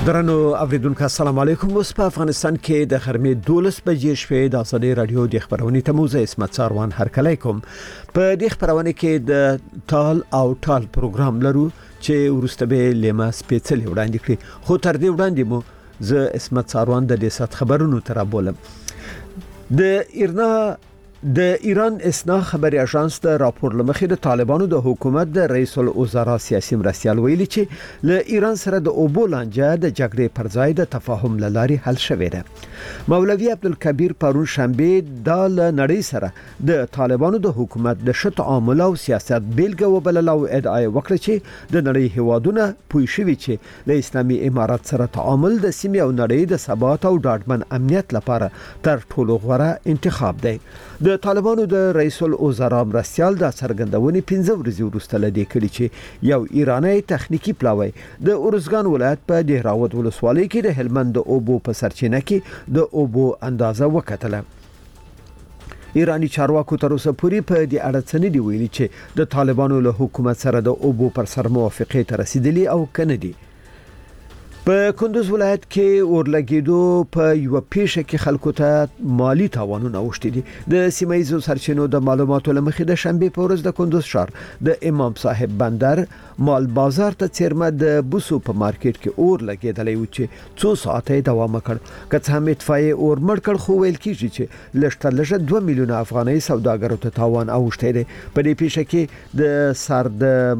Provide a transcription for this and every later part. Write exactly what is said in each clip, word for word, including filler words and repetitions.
درنو اوریدونکو السلام علیکم. اوس په افغانستان کې د غرمې دولس بجې شپې د آزادۍ رادیو د خبرونې تموزه اسمت ساروان هرکلی کوم. په دې خبرونه کې د ټال او ټال پروګرام لرو چې ورسته به لمه سپیڅلې وړاندې کړي، خو تر دې وړاندې مو زه اسمت ساروان د دې سات خبرونو تر بولم. د ایرنا د ایران اسنا خبري اژانس د راپور لمخې د طالبانو د حکومت د رئیس الوزرا سیاسي مرستيال ویلي چې له ایران سره د اوبو لانجه د جګړې پر ځای د تفاهم لاري حل شوې ده. مولوي عبدالکبیر پرون شنبه د نړۍ سره د طالبانو د حکومت د ښه تعامل او سیاست بیلګه وبلل او ادعا وکړه چې د نړۍ هیوادونه پوي شوي چې د اسلامي امارات سره تعامل د سیمې او نړۍ د ثبات او ډاډمن امنیت لپاره تر ټولو غوره انتخاب دی. د طالبانو د رئیس الوزرا مرستيال د څرګندونې پنځه ورځې وروسته لدې کړي چې یو ایرانی تخنیکی پلاوی د اورزګان ولایت په دهراوت ولسوالۍ کې د هلمند د اوبو په سرچینه کې د اوبو اندازه وکتله. ایرانی چارواکو تر اوسه پورې په دې اړه څه نه دی ویلي چې د طالبانو له حکومت سره د اوبو پر سر موافقه ته رسیدلی او کنه دي. په کندوز ولایت کې اورلګیدو په یو پیښه کې خلکو ته مالی تاوانونه اوښتي دي. د سیمایي سرچینو د معلوماتو لمخې د شنبه په ورځ د کندوز ښار د امام صاحب بندر مال بازار ته چیرمه د بوسو په مارکیټ کې اورلګیدلې و چې څو ساعته دوام وکړ. که څه هم اطفائیه اور مړ کړ، خو ویل کیږي چې لږتر لږه دوه میلیونه افغاني سوداګرو ته تاوان اوښتي دي. په دې پیښه کې د سر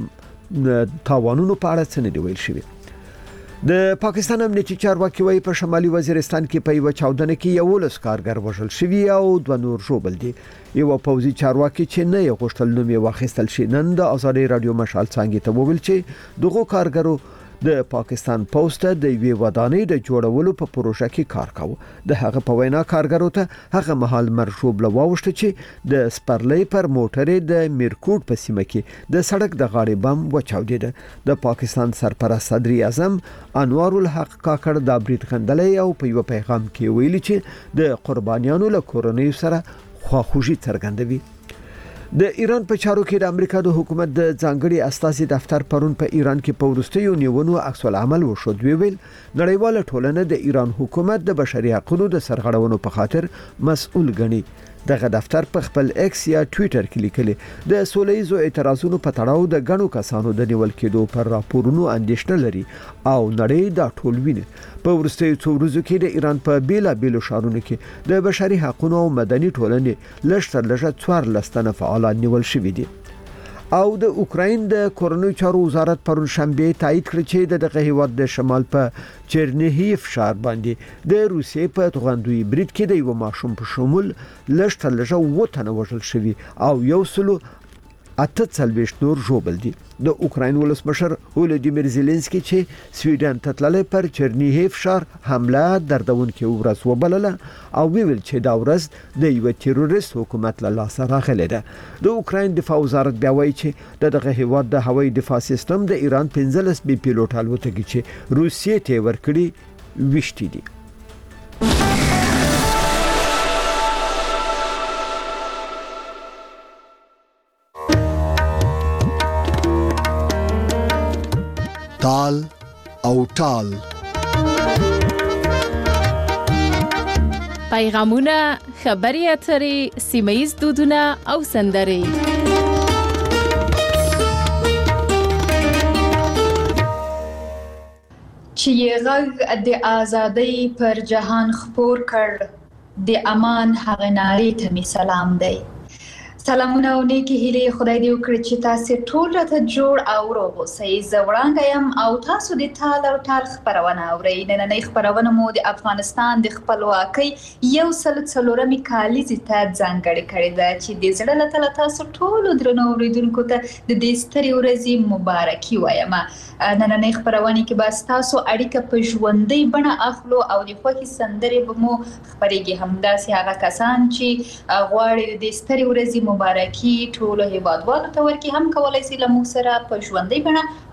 د تاوانونو په اړه څه نه دی ویل شوی. د پاکستان امنیتي چارواکي وايي په شمالي وزیرستان کې په یو چاودنه کې یو لس کارګر وژل شوی او دوه نور ژوبل دي. یو پوځي چارواکي چې نه یو غوښتل نوم یې واخیستل شي نن د آزادۍ رادیو مشال څنګه ته وویل چې دغه کارګرو د پاکستان پوسټ د وی ودانۍ د جوړولو په پروژه کې کار کاوه. د هغه په وینا کارګرو ته هغه مهال مرشوب لواوښته چې د سپرلۍ پر موټرې د میرکوټ په سیمه کې د سړک د غاړې بم وچاودیده. د پاکستان سرپرست صدر اعظم انوار الحق کاکړ د برید غندلې او په یو پیغام کې ویلي چې د قربانیانو له کورنۍ سره خواخوږي څرګندوي. د ایران په چارو کې د امریکا د حکومت د ځانګړي استازي دفتر پرون په ایران کې په وروستیو نیونو عکس العمل وشود. ویل نړیواله ټولنه د ایران حکومت د بشري حقوقو د سرغړونو په خاطر مسؤل ګڼي. دغه دفتر په خپل ایکس یا ټوئیټر کې لیکلي د سولېزو اعتراضونو په تړاو د غنو کسانو د نیول کېدو پر راپورونو اندېښنه لري او نړۍ دا ټول ویني. په ورستیو څو ورځو کې د ایران په بیلا بیلو شهرونو کې د بشري حقوقو او مدني ټولنې لږتر لږه څوارلس تنه فعالان نیول شوي دي. او د اوکراین د کورنۍ چارو وزارت پرون شنبه تایید کړ چې دغه هیواد د شمال په چرنیهیف ښار باندې د روسیې په توغندوی برید کې د یو ماشوم په شمول لږتر لږه اووه تنه وژل شوي او یو سلو اته څلوېښت نور ژوبل دي. د اوکراین ولسمشر ولادیمیر زيلنسکي چې سویډن ته تللی پر چرنیهیف ښار حمله دردونکې ورځ وبلله او ویل چې دا ورځ د یو تروریست حکومت له لاسه راغلې ده. د اوکراین دفاع وزارت بیا وایي چې دغه هیواد د هوایي دفاع سیستم د ایران پنځلس بي پیلوټ الوتکې چې روسیې ته ورکړي وشتي دي. ټال او ټال پیغامونه، خبري اترې، سیمه‌ییز دودونه او سندرې چې غږ د ازادۍ پر جهان خپور کړ، د امان هغه نارې ته می سلام دی. سلامونه او نیکی هیله خدای دې وکړي چې تاسو ټول راته جوړ او روغ اوسئ. زه وړاندې یم او تاسو د ټال او ټال خبرونه اورئ. نننۍ خبرونه مو د افغانستان د خپلواکۍ یو سل څلورمې کالیزې ته ځانګړې کړې ده چې د زړه له تله تاسو ټولو درنو اوریدونکو ته د دې سترې ورځې مبارکي وایم. نننۍ خبرونه کې به تاسو اړیکه په ژوندۍ بڼه اخلو او د خوښي سندرې به مو خبرېږي. همداسې هغه کسان چې غواړي د دې سترې ورځې مبارکي ټولو هیوادوالو ته ورکړي هم کولای شي له موږ سره په ژوندۍ بڼه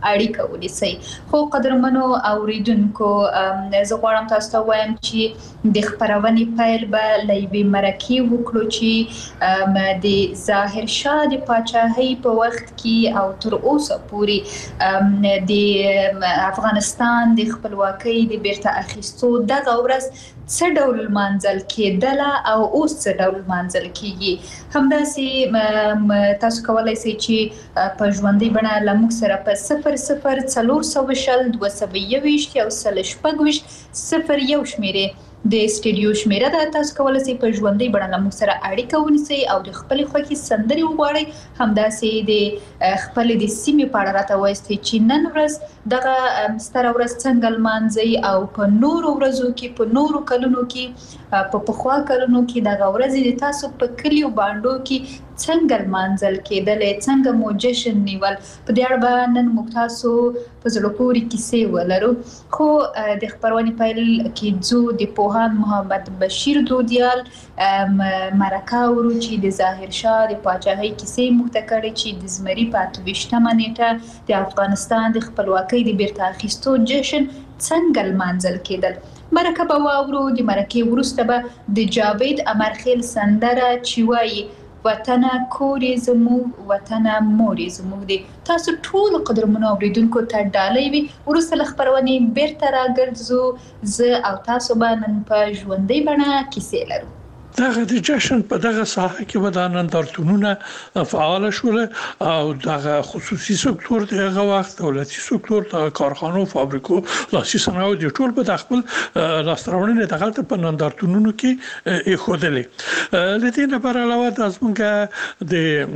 اړیکه ونیسئ. خو قدرمنو اوریدونکو زه غواړم تاسو ته وایم چې د خبرونې پیل به له یوې مرکې وکړو چې د ظاهر شاه د پاچاهۍ په وخت کې او تر اوسه پورې د افغانستان د خپلواکۍ د بیرته اخیستو دغه ورځ څه ډول منځل کېدله او اوس څه ډول منځل کېږي. همداسې تاسو کولای شئ چې په ژوندۍ بڼه له موږ سره په صفر صفر څلور سوه شل دوه سوه یوویشت یو سل شپږ ویشت صفر یو شمېرې د سټډیو شمیره ده. تاسو کولای شئ په ژوندۍ بڼه له موږ سره اړیکه ونیسئ او د خپلې خوښې سندرې وغواړئ. همداسې د خپلې د سیمې په اړه راته ووایئ چې نن ورځ دغه ستره ورځ څنګه لمانځئ او په نورو ورځو کې په نورو کلونو کې په پخوا کلونو کې دغه ورځې د تاسو په کلیو بانډو کې څنګه لمانځل کېدلې، څنګه مو جشن نیول. په دې اړه به نن موږ تاسو په زړه پورې کیسې ولرو. خو د خبرونې پیل کې ځو د پوهاند محمد بشیر دودیال مرکه ورو چې د ظاهر شاه د پاچاهۍ کیسې موږ ته کړې چې د زمري په اته ویشتمه نیټه د افغانستان د خپلواکۍ د بیرته اخیستو جشن څنګه لمانځل کېدل. مرکه به واورو. د مرکې وروسته به د جاوید امرخیل سندره چې وایي وطنه کور زموږ وطنه مور زموږ دی. تاسو ټول قدرمنو اوریدونکو ته ډالۍ وي. وروسته له خبرونې بیرته راګرځو. زه او تاسو به نن په ژوندۍ بڼه کیسې لرو. دغه د جشن په دغه ساحه کې به د نندارتونونه فعال شول او دغه خصوصي سکتور دغه وخت دولتي سکتور د کارخانو فابریکو لاسي صنایع د ټول په خپل لاستراوړنې دغه په نندارتونونو کې ایښودلې. لدې نه بر علاوه د زمونږ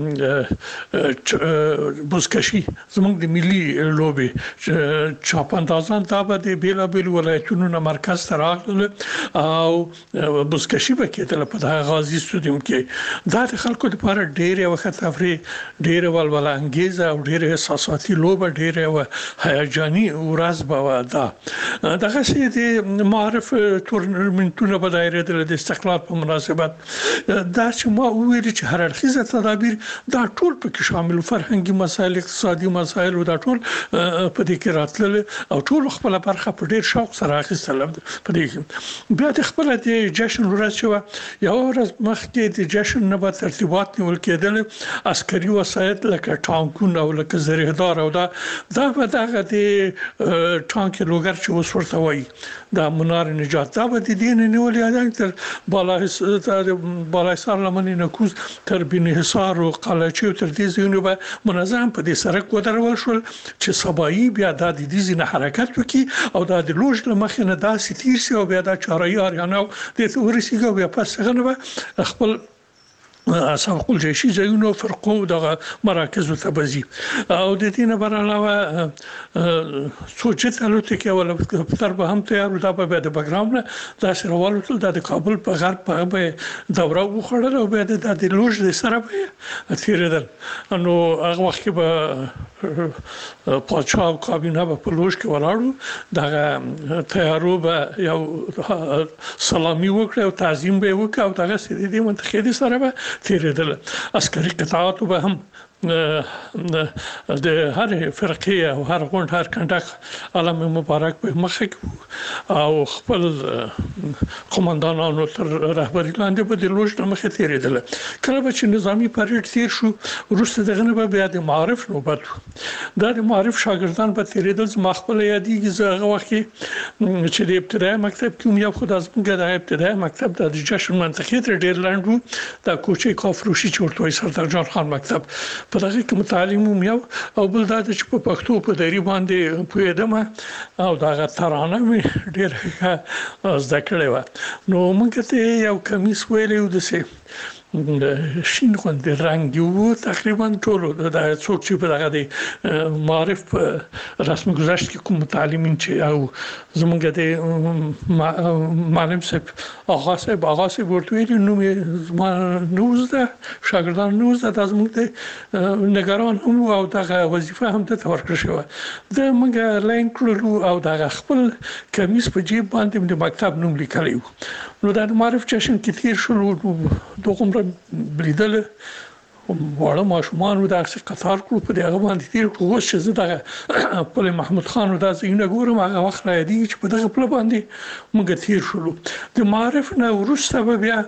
د بوزکشي زمونږ د ملي لوبې چاپاندازان دا به د بیلا بیل ولایتونو مرکز ته راغلل او بوزکشي به کېدل په دغه غازی سټډیوم کې. دا د خلکو لپاره ډېر وخت تفریح، ډېر ولوله انګیزه او ډېر احساساتي لوبه، ډېر هیجاني ورځ به ده. دغه سي د معرف تورنمنټونه به دایره د استقلال په مناسبت دا چې ما ویل چې هر اړخیزه تدابیر دا ټول پکې شامل، فرهنګي مسایل، اقتصادي مسایل او دا ټول په دې کې راتلل او ټول خپل برخه په ډېر شوق سره اخیستل. په دې بیا د خپل د جشن ورځ شو یو ورځ مخکې د جشن نه به ترتیبات نیول کېدل، عسکري وسایط لکه ټانکونه او لکه زریحدار او دا دا به دغه د ټانک لوګر چې اوس ورته وایي د منار نجات دا به د دې نه نیول یادنګ تر بالاحصار لمنې نکوز تر بن حصار او قلعه تر دې ځایونو به منظم په دې سړک ودرول شول چې سبایي بیا د دې ځینې حرکت وکړي او د لوژ له مخې نه داسې تیر شي او بیا د چارایي اریانا د ورسیږي بیا پس څنګه به خپل سابق الجيشي ځایونو فرقو دغه مراکز ته بزي او د دې نه بر علاوه سوچت الوتکه ولا تر به هم تیار دا په د بګراوند دا سره والوتل د کابل په غرب په دوره وخړل او به د لوژ د سره په تیرېدل. نو هغه وخت کې به پاچا او کابینه په لوژ کې ولاړو دغه تیارو به یو سلامي وکړ او تعظیم به وکړ او دغه سره د منتخب سره به تیرېدل. عسکري قطعات به هم د هر فرقه او هر غونډ هر کنډک علم مبارک په مخه او خپل قومندانانو تر رهبری لاندې په د لوژ د مخه تیرېدل. کله به چې نظامی پریډ تیر شو وروسته دغه نه بیا د معارف نوبت دا د معارف شاګردان په تیرېدل زما خپل یادېږي. زه هغه وخت چې د ابتدایي مکتب کې یو خدای زموږ د ابتدایي مکتب د جشن منطقې تر ډېر لاندې وو د کوچې کافروشي چې ورته وایي سردار جان خان مکتب په دغه کې متعلم یو او بل دا چې په پښتو په دری باندې پوهېدم او دغه ترانه مې ډېر زده کړې وه. نو موږ ته یو کمیس ویلی و داسې شین غوندې رنګ و تقریبا ټول د څوک چې په دغه د معرف رسم گذشت کې کوم متعلمین چې او زمونږ د معلم صاحب آغا صاحب آغا صاحب ورته ویلي نو مې نوزده شاګردان نوزده د زمونږ د نگران هم او دغه وظیفه هم ته ورکړل شوه. د موږ لاین کړلو او دغه خپل کمیس په جیب باندې د مکتب نوم لیکلی و. نو د معرف جشن کې تیر شو دغه بلیدل وړه ماشومان و دغه قطار کړو په دغه باندې تیر کړو اوس چې زه دغه په محمود خان دا ځینې ګورم هغه وخت را دی چې په دغه په باندې موږ تیر شولو د معرف نه ورسته به بیا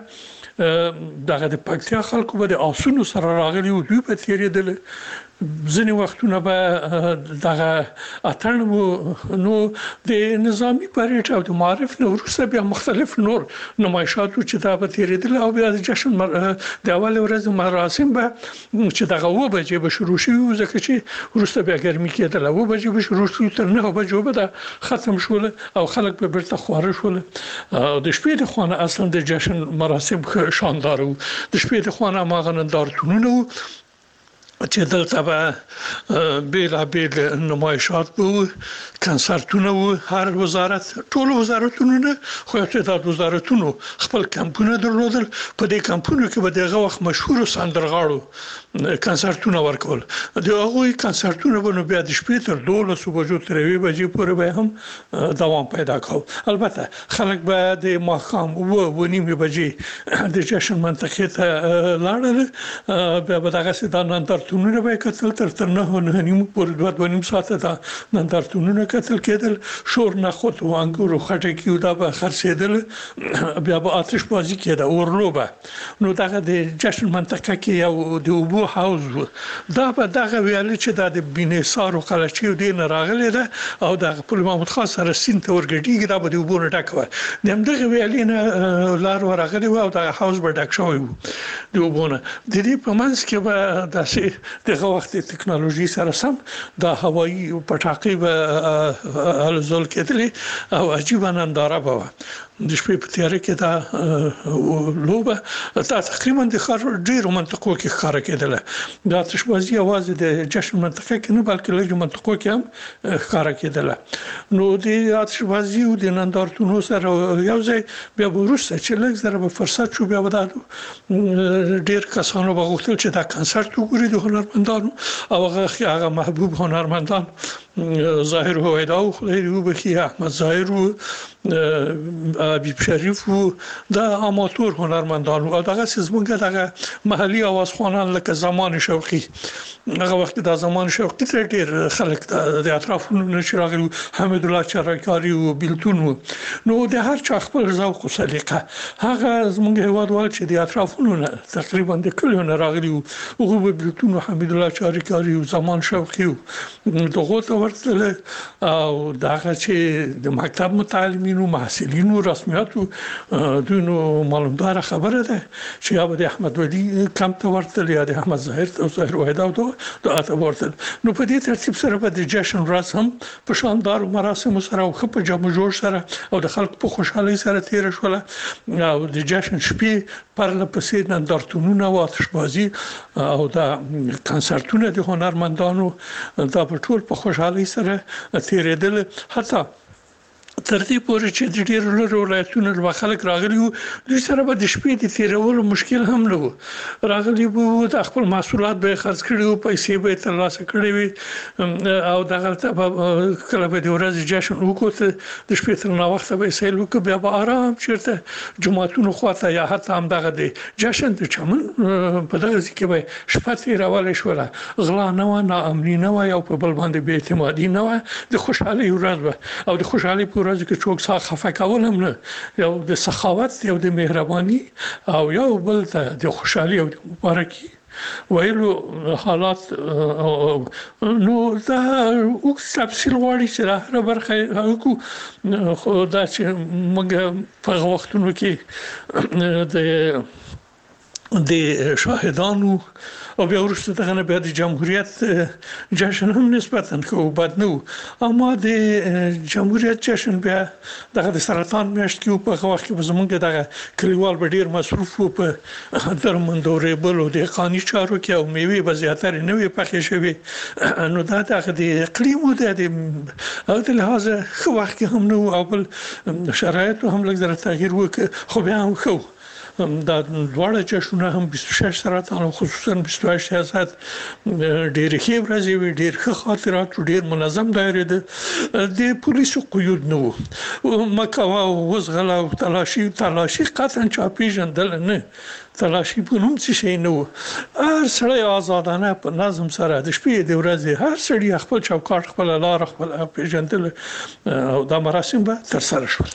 دغه د پکتیا خلکو به د آسونو سره راغلي او دوی په تیرېدل ځینې وختونه به دغه اتڼ نو د نظامی پریډ او د معرف نه وروسته بیا مختلف نور نمایشات چې دا به تیرېدل او بیا د جشن د اول ورځ مراسم به چې دغه و بجې به شروع شي ځکه چې وروسته بیا ګرمي کېدل و بجې به شروع شي تر نه بجو به دا ختم شول او خلک به بیرته خواره شول د شپې د خوانه اصلا د جشن مراسم شاندار وو د شپې د خوانه ماغه نندارتونونه چې دلته به بیل بیل نمایشات وو کنسرتونه وو هر وزارت ټول وزارتونه نه خو چې د وزارتونو خپل کمپونه درلودل په دې کمپونو کې به دغه وخت مشهور سندرغاړو کنسرتونه ورکول د هغوی کنسرتونه به نو بیا د شپې تر دولس بجو تر یوې بجې پورې به هم دوام پیدا کاوه البته خلک به د ماښام و و نیمې بجې د جشن منطقې ته لاړل بیا به دغه سیده نندارتونونه به کتل تر تر نه نه نیم پورې دوه دوه نیم ساعته دا نندارتونونه کتل کېدل شور نه خود و انګور خټکی دا به خرڅېدل بیا به آتش بازی کېده اورلوبه نو دغه د جشن منطقه کې یو د اوبو هاوس دا به دغه ویل چې د بینسار او قلچي او دین راغلی ده او د خپل محمود خان سره سین ته ورګډیږي دا به د اوبو نه ډکوي د همدغه ویلینه لار ورغلی او د هاوس به ډک شوی د اوبو نه د دې په منځ کې به داسې دغه وخت ټکنالوژي سره سم د هوایي پټاقې به الزول کېدلې او عجیب ننداره به د شپې په تیاره کې دا لوبه تا تقریبا د خار ډیرو منطقو کې ښکاره کېدله دا تشبازي اواز د جشن منطقه کې نه بلکې لږ منطقو کې هم ښکاره کېدله نو د تشبازي او د نندارتونو سره یو ځای بیا وروسته چې لږ زره به فرصت شو بیا به ډیر کسانو وغوښتل چې دا کنسرت وګوري د هنرمندانو او هغه محبوب هنرمندان ظاهر هویدا او خدای دې وبخي احمد ظاهر او حبیب شریف او د اماتور هنرمندانو او دغه سیمه دغه محلي اوازخوانان لکه زمان شوقي هغه وخت د زمان شوقي تر ډیر خلک د اطرافونو نشراغلو حمید الله چرکاری او بلتون نو د هر چا خپل ذوق او سلیقه هغه زموږ هوادوال چې د اطرافونو تقریبا د کلیو نه راغلي او بلتون او حمید الله چرکاری او زمان شوقي دغه ته ورته او دغه چې د مکتب متعلمینو محصلینو رسمیاتو دونو معلومدار خبره ده چې یا د احمد ولی کم ته ورته یا د احمد ظاهر او ظاهر وحده او د اته ورته نو په دې ترتیب سره په د جشن راز هم په شاندار مراسم سره او په جمع جوړ سره او د خلکو په خوشحالي سره تیر شول او د جشن شپې پر لپسې نندارتونونه او آتشبازي او د کنسرتونه د هنرمندانو دا په ټول په خوشحالي سره تیرېدل حتی تر دې پورې چې د ډېرو لرو ولایتونو له خلک راغلي وو دوی سره به د شپې د تیرولو مشکل هم نه وو راغلي وو د خپل محصولات به خرڅ کړي وو پیسې به ترلاسه کړي وي او دغه کله به د ورځې جشن وکړو د شپې تر نه وخت به سیل وکړو بیا به آرام چیرته جمعتونو خواته یا حتی هم دغه د جشن د چمن په دغه ځای کې به شپه تیرول شوله غلا نه و ناامني نه و او په بل باندې بې اعتمادي نه و د خوشحالي ورځ او د خوشحالي په ورځ کې څوک څه خفه کول هم نه یو د سخاوت یو د مهرباني او یو بل ته د خوشحالي او د مبارکي ویلو حالات نو دا او تفصیل غواړي چې هر برخه کو خو دا چې موږ په وختونو کې د د شاهدانو او بیا وروسته دغه نه بیا د جمهوریت جشن هم نسبتاً خو بد نه اما د جمهوریت جشن بیا دغه د سرطان میاشت کې په وخت کې زمونږ دغه کلیوال به ډیر مصروف وو په درمندورې بل او د قانوني چارو کې او میوه به زیاتره نه وي پخې شوی نو دا دغه د اقلیم او د او د لحاظ خو وخت کې هم نو او بل شرایط هم لږ زره تغییر وکړ خو بیا هم خو دا دواړه جشنونه هم بیست و شش سره تعلق خصوصا بیست و هشت ساعت ډېر ښه ورځې وي ډېر ښه خاطرات ډېر منظم دایره ده د پولیسو قیود نه وو مکوا وزغلا او تلاشي تلاشي قطعا چا پیژندل نه تلاشي په نوم څه شي نه وو هر سړی آزادانه په نظم سره د شپې د ورځې هر سړی خپل چوکاټ خپل لار خپل پیژندل او دا مراسم به تر سره شول.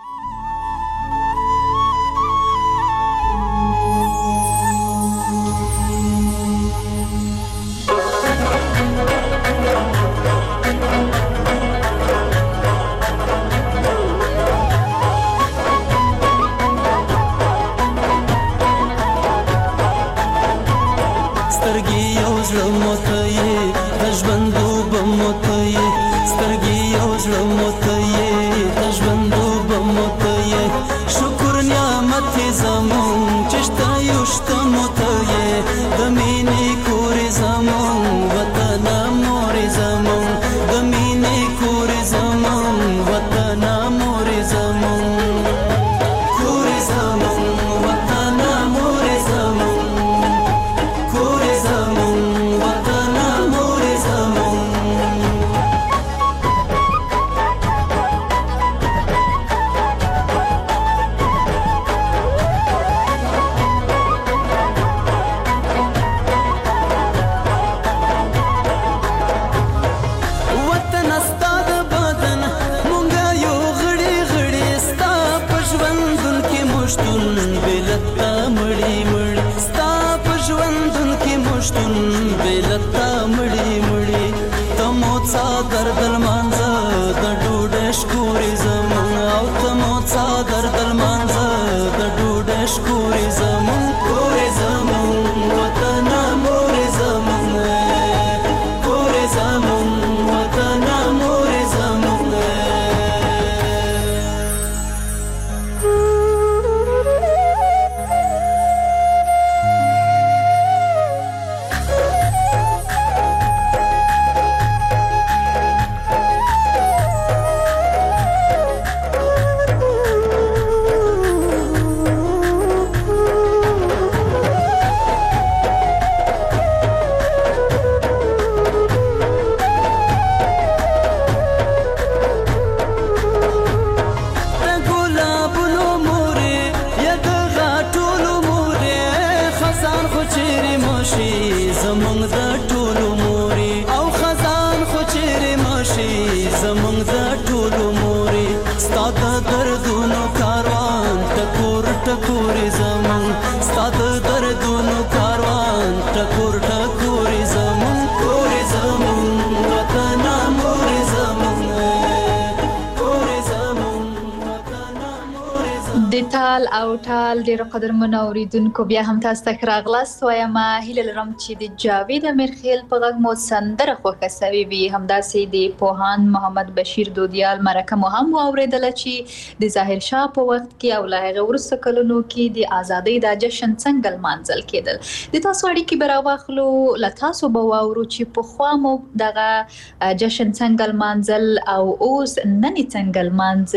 ټال او ټال ډیرو قدرمنو اوریدونکو بیا هم تاسو ته راغلاست وایم هیله لرم چې د جاوید امیرخیل په غږ مو سندره خوښه سوي وي همداسې د پوهاند محمد بشیر دودیال مرکه مو هم واوریدل چې د ظاهر شاه په وخت کې او له هغه وروسته کلونو کې د ازادۍ د جشن څنګه لمانځل کېدل د تاسو اړیکې به راواخلو له تاسو به واورو چې پخوا مو دغه جشن څنګه لمانځل او اوس نن څنګه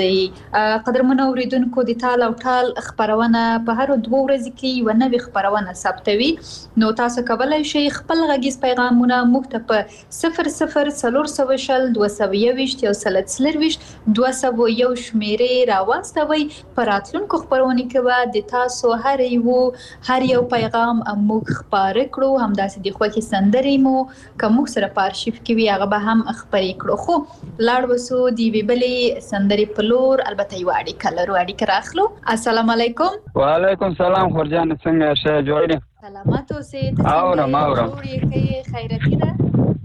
لمانځي قدرمنو اوریدونکو د ټال او ټال خبرونه په هر دوه ورځې کې یو نوې خبرونه ثبتوي نو تاسو کولای شئ خپل غږیز پیغامونه موږ ته په صفر صفر څلور سوه شل دوه سوه یوویشت یو سل څلرویشت دوه سوه یو شمیرې راواستوئ په راتلونکو خبرونو کې به د تاسو هر یو هر یو پیغام موږ خپاره کړو همداسې د خوښي سندرې مو که موږ سره په ارشیف کې وي هغه به هم خپرې کړو خو لاړ وسو د یوې بلې سندرې په لور البته یو اړیکه لرو اړیکه راخلو السلام علیکم وعلیکم سلام خورجان څنګه شه جوړ سلامات اوسې اورم اورم جوړې خیرتي ده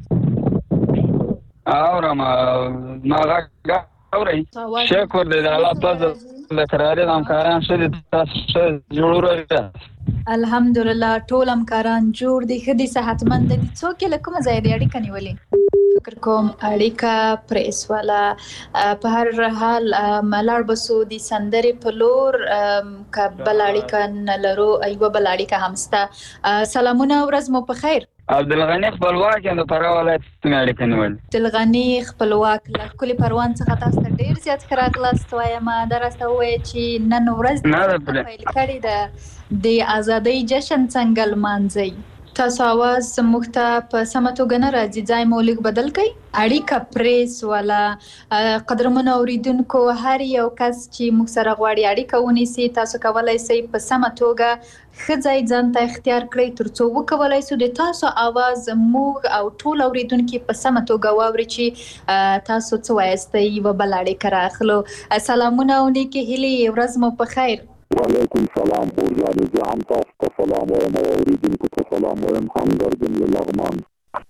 اورم ما غږ اوري شکر دې الله پاک لکراره همکاران شته تاسو جوړو الحمدلله ټول همکاران جوړ دي خدي صحتمند دي څوک له کومه ځای دی اړیکه نیولې فکر کوم اړیکه پریس والا په هر حال ملار بسو دي سندرې په لور ک بل اړیکه نه لرو ایو بل اړیکه همستا سلامونه ورځ مو په خیر عبدالغنی خپلواک یم د فراه ولایت څخه اړیکه نیولې. عبدالغنی خپلواک له ښکلي پروان څخه تاسو ته ډېر زیات ښه راغلاست وایم. دا راسته ووایه چې نن ورځ نه ده پیل کړې ده د ازادۍ جشن څنګه لمانځئ؟ تاسو اواز موږ ته په سمه توګه نه راځي، ځای مو لږ بدل کړئ. اړیکه پریس والا قدرمنو اورېدونکو، هر یو کس چې موږ سره غواړي اړیکه ونیسي، تاسو کولی شئ په سمه توګه ښه ځای ځان ته اختیار کړئ تر څو وکولی شو د تاسو اواز موږ او ټول اورېدونکي په سمه توګه واوري چې تاسو څه وایاستئ. یوه بله اړیکه راغلو. سلامونه او نیکې هیلې، ورځ مو په خیر. وعلیکم سلام خورجانې، زه هم تاسو ته سلام وایم او اورېدونکو ته سلام وایم. همدرد یم له لغمان.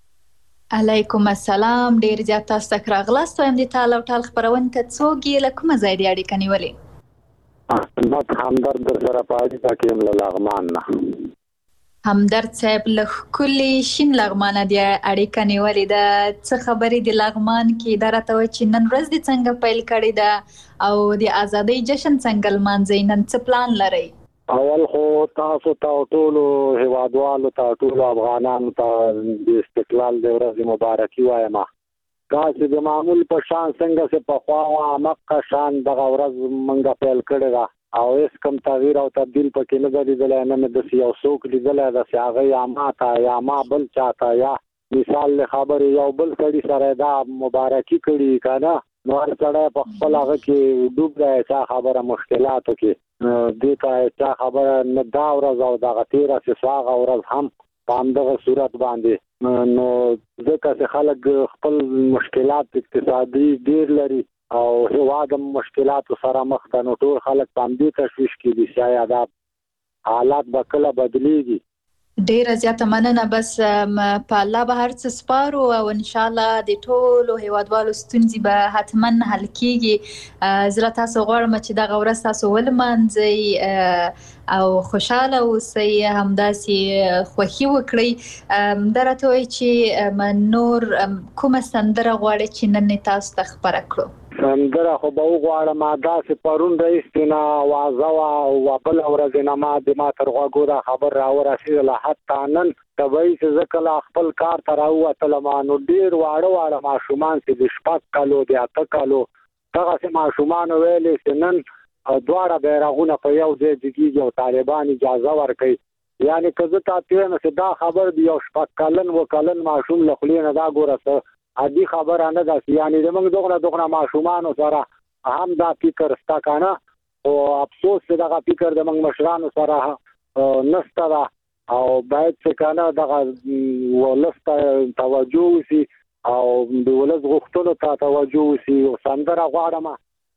علیکم السلام، ډېر زیات تاسو ته ښه راغلاست وایم. د ټال او ټال خپرونې ته څوک یې له کومه ځای دې اړیکه نیولې؟ احمد همدرد در سره په اړیکه کې یم له لغمان نه. همدرد صاحب له ښکلي شین لغمانه دې اړیکه نیولې ده. څه خبرې د لغمان کې؟ دا راته وایي چې نن ورځ دې څنګه پیل کړې ده او د ازادۍ جشن څنګه لمانځئ؟ نن څه پلان لرئ؟ اول خو تاسو ته ټولو هیوادوالو ته ټولو افغانانو ته د استقلال د ورځې مبارکي وایم. داسې د معمول په شان څنګه چې پخوا وه همغه شان دغه ورځ موږ پیل کړې ده او هېڅ کوم تغییر او تبدیل پکې نه ده لیدلی. نه مې داسې یو څوک لیدلی ده چې هغه یا ما ته یا ما بل چا ته یا مثال له خبرې یو بل سړي سره دا مبارکي کړي که نه، نو هر سړی په خپل هغه کې ډوب دی، چا خبره مشکلاتو کې دې ته چا خبره نه. دا ورځ او دغه تېره چې سو هغه ورځ هم په همدغه صورت باندې، نو ځکه چې خلک خپل مشکلات اقتصادي ډېر لري او هېواد هم مشکلاتو سره مخ ته، نو ټول خلک په همدې تشویش کې دي چې آیا دا حالات به کله بدلیږي. ډیره زیاته مننه. بس په الله به هر څه سپارو او انشاءالله د ټولو هیوادوالو ستونزې به حتما حل کیږي. زه له تاسو غواړم چې دغه ورځ تاسو ولمانځئ او خوشحاله اوسئ، همداسې خوښي وکړئ. دا راته وایي چې نور کومه سندره غواړئ چې نن یې تاسو ته خپره کړو؟ سندره خو به وغواړم داسې پرون راهیسې نه وازه وه او بله ورځې نه ما د ما تر غوږو دا خبر راورسېدله. حتی نن طبیعي چې زه کله خپل کار ته راووتلم نو ډېر واړه واړه ماشومان چې د شپږ کالو د اته کالو دغسې ماشومانو ویلې چې نن دواړه بیرغونه په یو ځای جګېږي او طالبان اجازه ورکوي. یعنې که زه تاته وایم چې دا خبر د یو شپږ کلن اووه کلن ماشوم له خولې نه دا ګوره څه عادي خبره نه ده. یعنې زموږ دغونه دغونه ماشومانو سره هم دا فکر شته که نه، خو افسوس چې دغه فکر د موږ مشرانو سره نشته ده او باید چې که نه دغه ولس ته توجه وشي او د ولس غوښتنو ته توجه وشي. سندره غواړم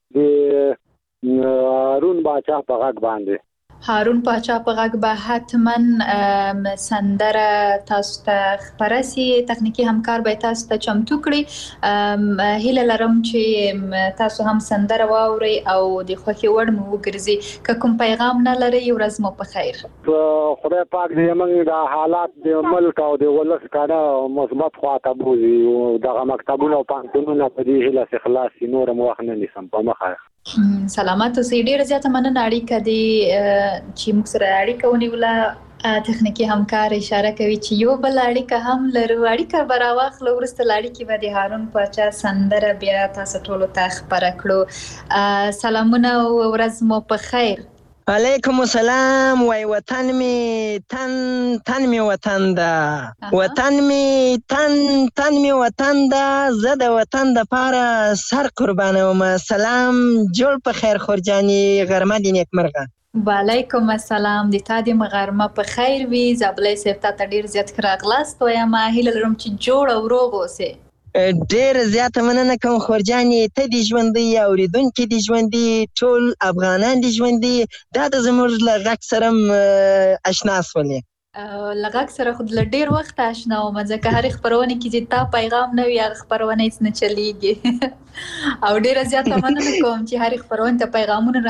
د هارون باچا په غږ باندې. هارون باچا په غږ به حتما سندره تاسو ته خپره سي. تخنیکي همکار به تاسو ته چمتو کړي. هیله لرم چې تاسو هم سندره واورئ او د خوښې وړ مو وګرځي. که کوم پیغام نه لرئ، ورځ مو په خیر. خدای پاک دې موږ د حالات د ملک او د ولس کنه مثبت خواته بوزي. دغه مکتبونه او پوهنتونونه په دې هیله چې خلاص شي، نور هم وخت نه نیسم. په مخه سلامت اوسئ. ډېره زیاته مننه. اړیکه دې چې موږ سره اړیکه ونیوله. تخنیکي همکار اشاره کوي چې یو بل اړیکه هم لرو. اړیکه به راواخلو، وروسته له اړیکې به د هارون باچا سندره بیا تاسو ټولو ته خپره کړو. سلامونه او ورځ مو په خیر. علیکم السلام. وای وطن می تن تن می وطن ده، وطن می تن تن می وطن ده، زه د وطن د پاره سر قربانوم. سلام جوړ په خیر خورجاني، غرمه دې نیکمرغه. وعلیکم السلام. د تا دې غرمه په خیر وي. زابلی صاحب تا ته ډېر زیات ښه راغلاست وایم. هیله لرم چې جوړ او روغ اوسې. ډېر زیاته مننه کوم خورجانې. ته دې ژوندی، اورېدونکي دې ژوندي، ټول افغانان دې ژوندي. دا د زموږ له غږ سره هم اشنا شولې. له غږ سره خو له ډېر وخته اشنا وم، ځکه هرې خپرونې کې چې تا پیغام نه وي هغه خپرونه هېڅ نه چلېږي. او ډېره زیاته مننه کوم چې هرې خپرونې ته پیغامونه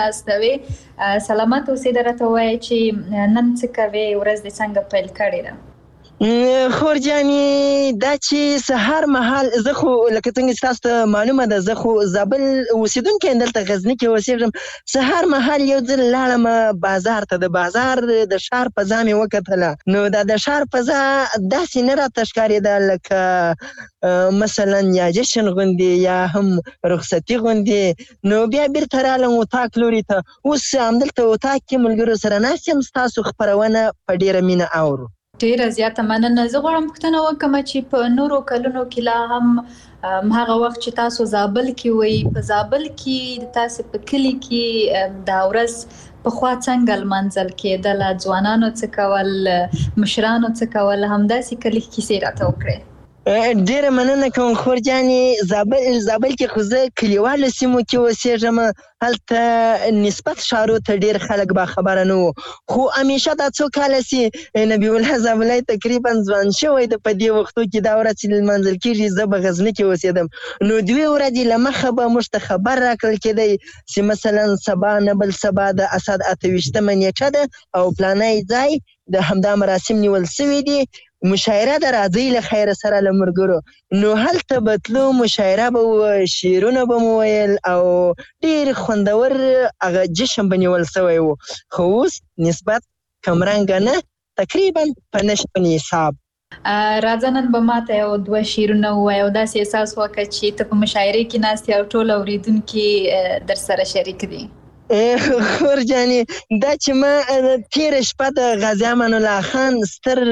راستوې. سلامت اوسې. دا راته ووایه چې نن څه کوې، ورځ دې څنګه پیل کړې ده؟ خور جانې دا چې سهار مهال زه خو لکه څنګه چې تاسو ته معلومه ده زه خو زابل اوسېدونکی یم دلته غزني کې اوسېږم سهار مهال یو ځل لاړم بازار ته د بازار د ښار فضا مې وکتله نو دا د ښار فضا داسې نه راته ښکارېده لکه مثلا یا جشن غوندې یا هم رخصتي غوندې نو بیا بیرته رالم اتاق لوري ته اوس همدلته اتاق کې ملګرو سره ناست یم ستاسو خپرونه په ډېره مینه اورو ډیره زیاته مننه زه غواړم پوښتنه وکړم چې په نورو کلونو کې لا هم هغه وخت چې تاسو زابل کې وئ په زابل کې تاسو په کلي کې دا ورځ پخوا څنګه لمانځل کېدله ځوانانو څه کول مشرانو څه کول همداسې کلي کیسې راته وکړئ ډیره مننه کوم خور جانې زابل زابل کې خو زه کلیوالو سیمو کې اوسېږم هلته نسبت ښارو ته ډېر خلک باخبره نه وو خو همیشه دا څو کاله چې نبی الله زابلی تقریبا ځوان شوی ده په دې وختو کې دا ورځ چې لمانځل کېږي زه به غزني کې اوسېدم نو دوې ورځې له مخه به موږ ته خبر راکړل کېدی چې مثلا سبا نه بل سبا د اسد اته ویشتمه نیټه ده او پلانی ځای د همدا مراسم نیول سوي دي مشاعره د راځئ له خیره سره له ملګرو نو هلته به تلو مشاعره به وه شعرونه به مو ویل او ډېر خوندور هغه جشن به نیول سوی و خو اوس نسبت کمرنګه نه تقریبا په نشپن حساب راځه نن به ماته یو دوه شعرونه ووایه او داسې احساس وکړه چې ته په مشاعرې کې ناست یې او ټول اورېدونکي در سره شریک دي خور جانې دا چې ما تیره شپه د غازي امان الله خان ستر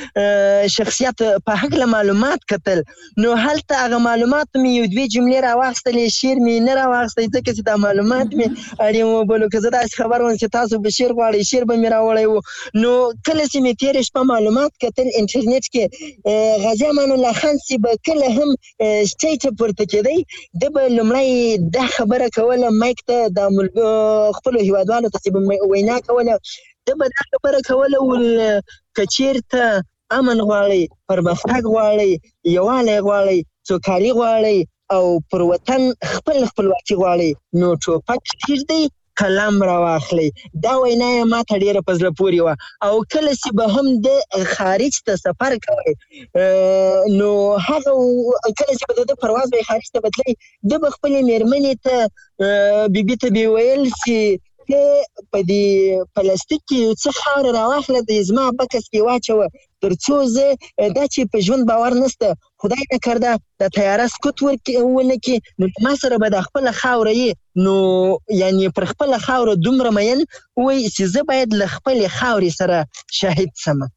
شخصیت په هکله معلومات کتل نو هلته هغه معلومات مې یو دوې جملې راواخیستلې شعر مې نه راواخیستی ځکه چې دا معلومات مې اړین وبلو که زه داسې خبر وم چې تاسو به شعر غواړئ شعر به مې راوړی و نو کله چې مې تیره شپه معلومات کتل انټرنیټ کې غازي امان الله خان چې به کله هم سټیج ته پورته کېدی ده به لومړی دا خبره کوله مایک ته دا ملګرو خپلو هیوادوالو ته چې به وینا کوله ده به دا خبره کوله ول که چېرته امن غواړئ پرمختګ غواړئ یووالی غواړئ سوکالي غواړئ او پر وطن خپل خپلواکي غواړئ نو ټوپک کېږدئ قلم راواخلئ دا وینا یې ما ته ډېره په زړه پورې وه او کله چې به هم د خارج ته سفر کوئ نو هغه کله چې به د ده پرواز به یې خارج ته به تلئ ده به خپلې مېرمنې ته بیبي ته به ویل چې ته په دې پلاستیک کې یو څه خاوره راواخله د زما بکس کې واچوه تر څو زه دا چې په ژوند باور نشته خدای نکرده د طیاره سکوت ونه کړي نو ما سره به دا خپله خاوره یې نو یعنې پر خپله خاوره دومره مین وایي چې زه باید له خپلې خاورې سره شهید سمه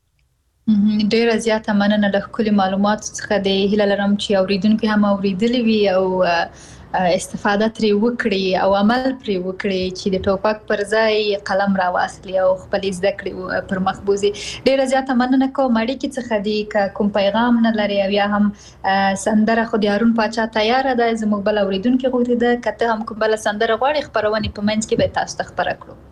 ډیره زیاته مننه له ښکلي معلوماتو څخه دی هیله لرم چې اورېدونکي هم اورېدلي وي او استفاده ترې وکړي او عمل پرې وکړي چې د ټوپک پر ځای قلم راواخلي او خپلې زده کړې پر مخ بوځي ډیره زیاته مننه کوم اړیکې څخه دی که کوم پیغام نه لري او یا هم سندره خو د هارون پاچا تیاره ده زموږ بل اورېدونکي غوښتي ده که ته هم کوم بله سندره غواړې خپرونې په منځ کې به تاسو ته خپره کړو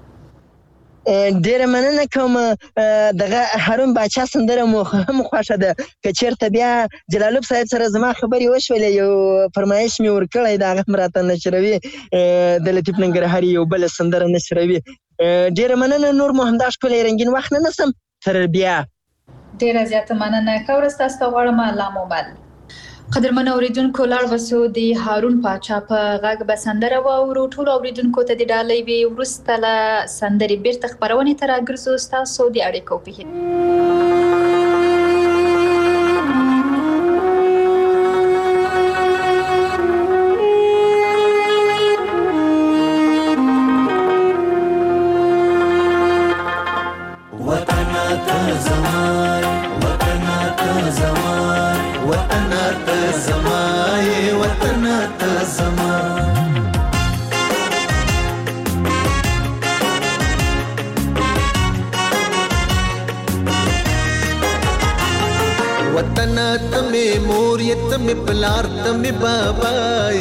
ډیره مننه کوم دغه هارون باچا سندره مو هم خوښه ده که چېرته بیا جلالوب صاحب سره زما خبرې وشولې یو فرمایش مې ورکړی د هغه هم راته نشروي د لطیف ننګرهاري یو بله سندره نشروي ډیره مننه نور مو همدا ښکلی رنګین وخت نه نسم تر بیا ډیره زیاته مننه ښه ورځ تاسو ته غواړم الله مو بل قدرمن اوریدونکو لاړ وسو د هارون پاچا په غږ به سندره واورو ټولو اوریدونکو ته د ډالۍ وي وروسته له سندرې بیرته خپرونې ته راګرځو ستاسو د اړیکو په هیله वतन तमे मोरिय तमे पलार तमे बाबाए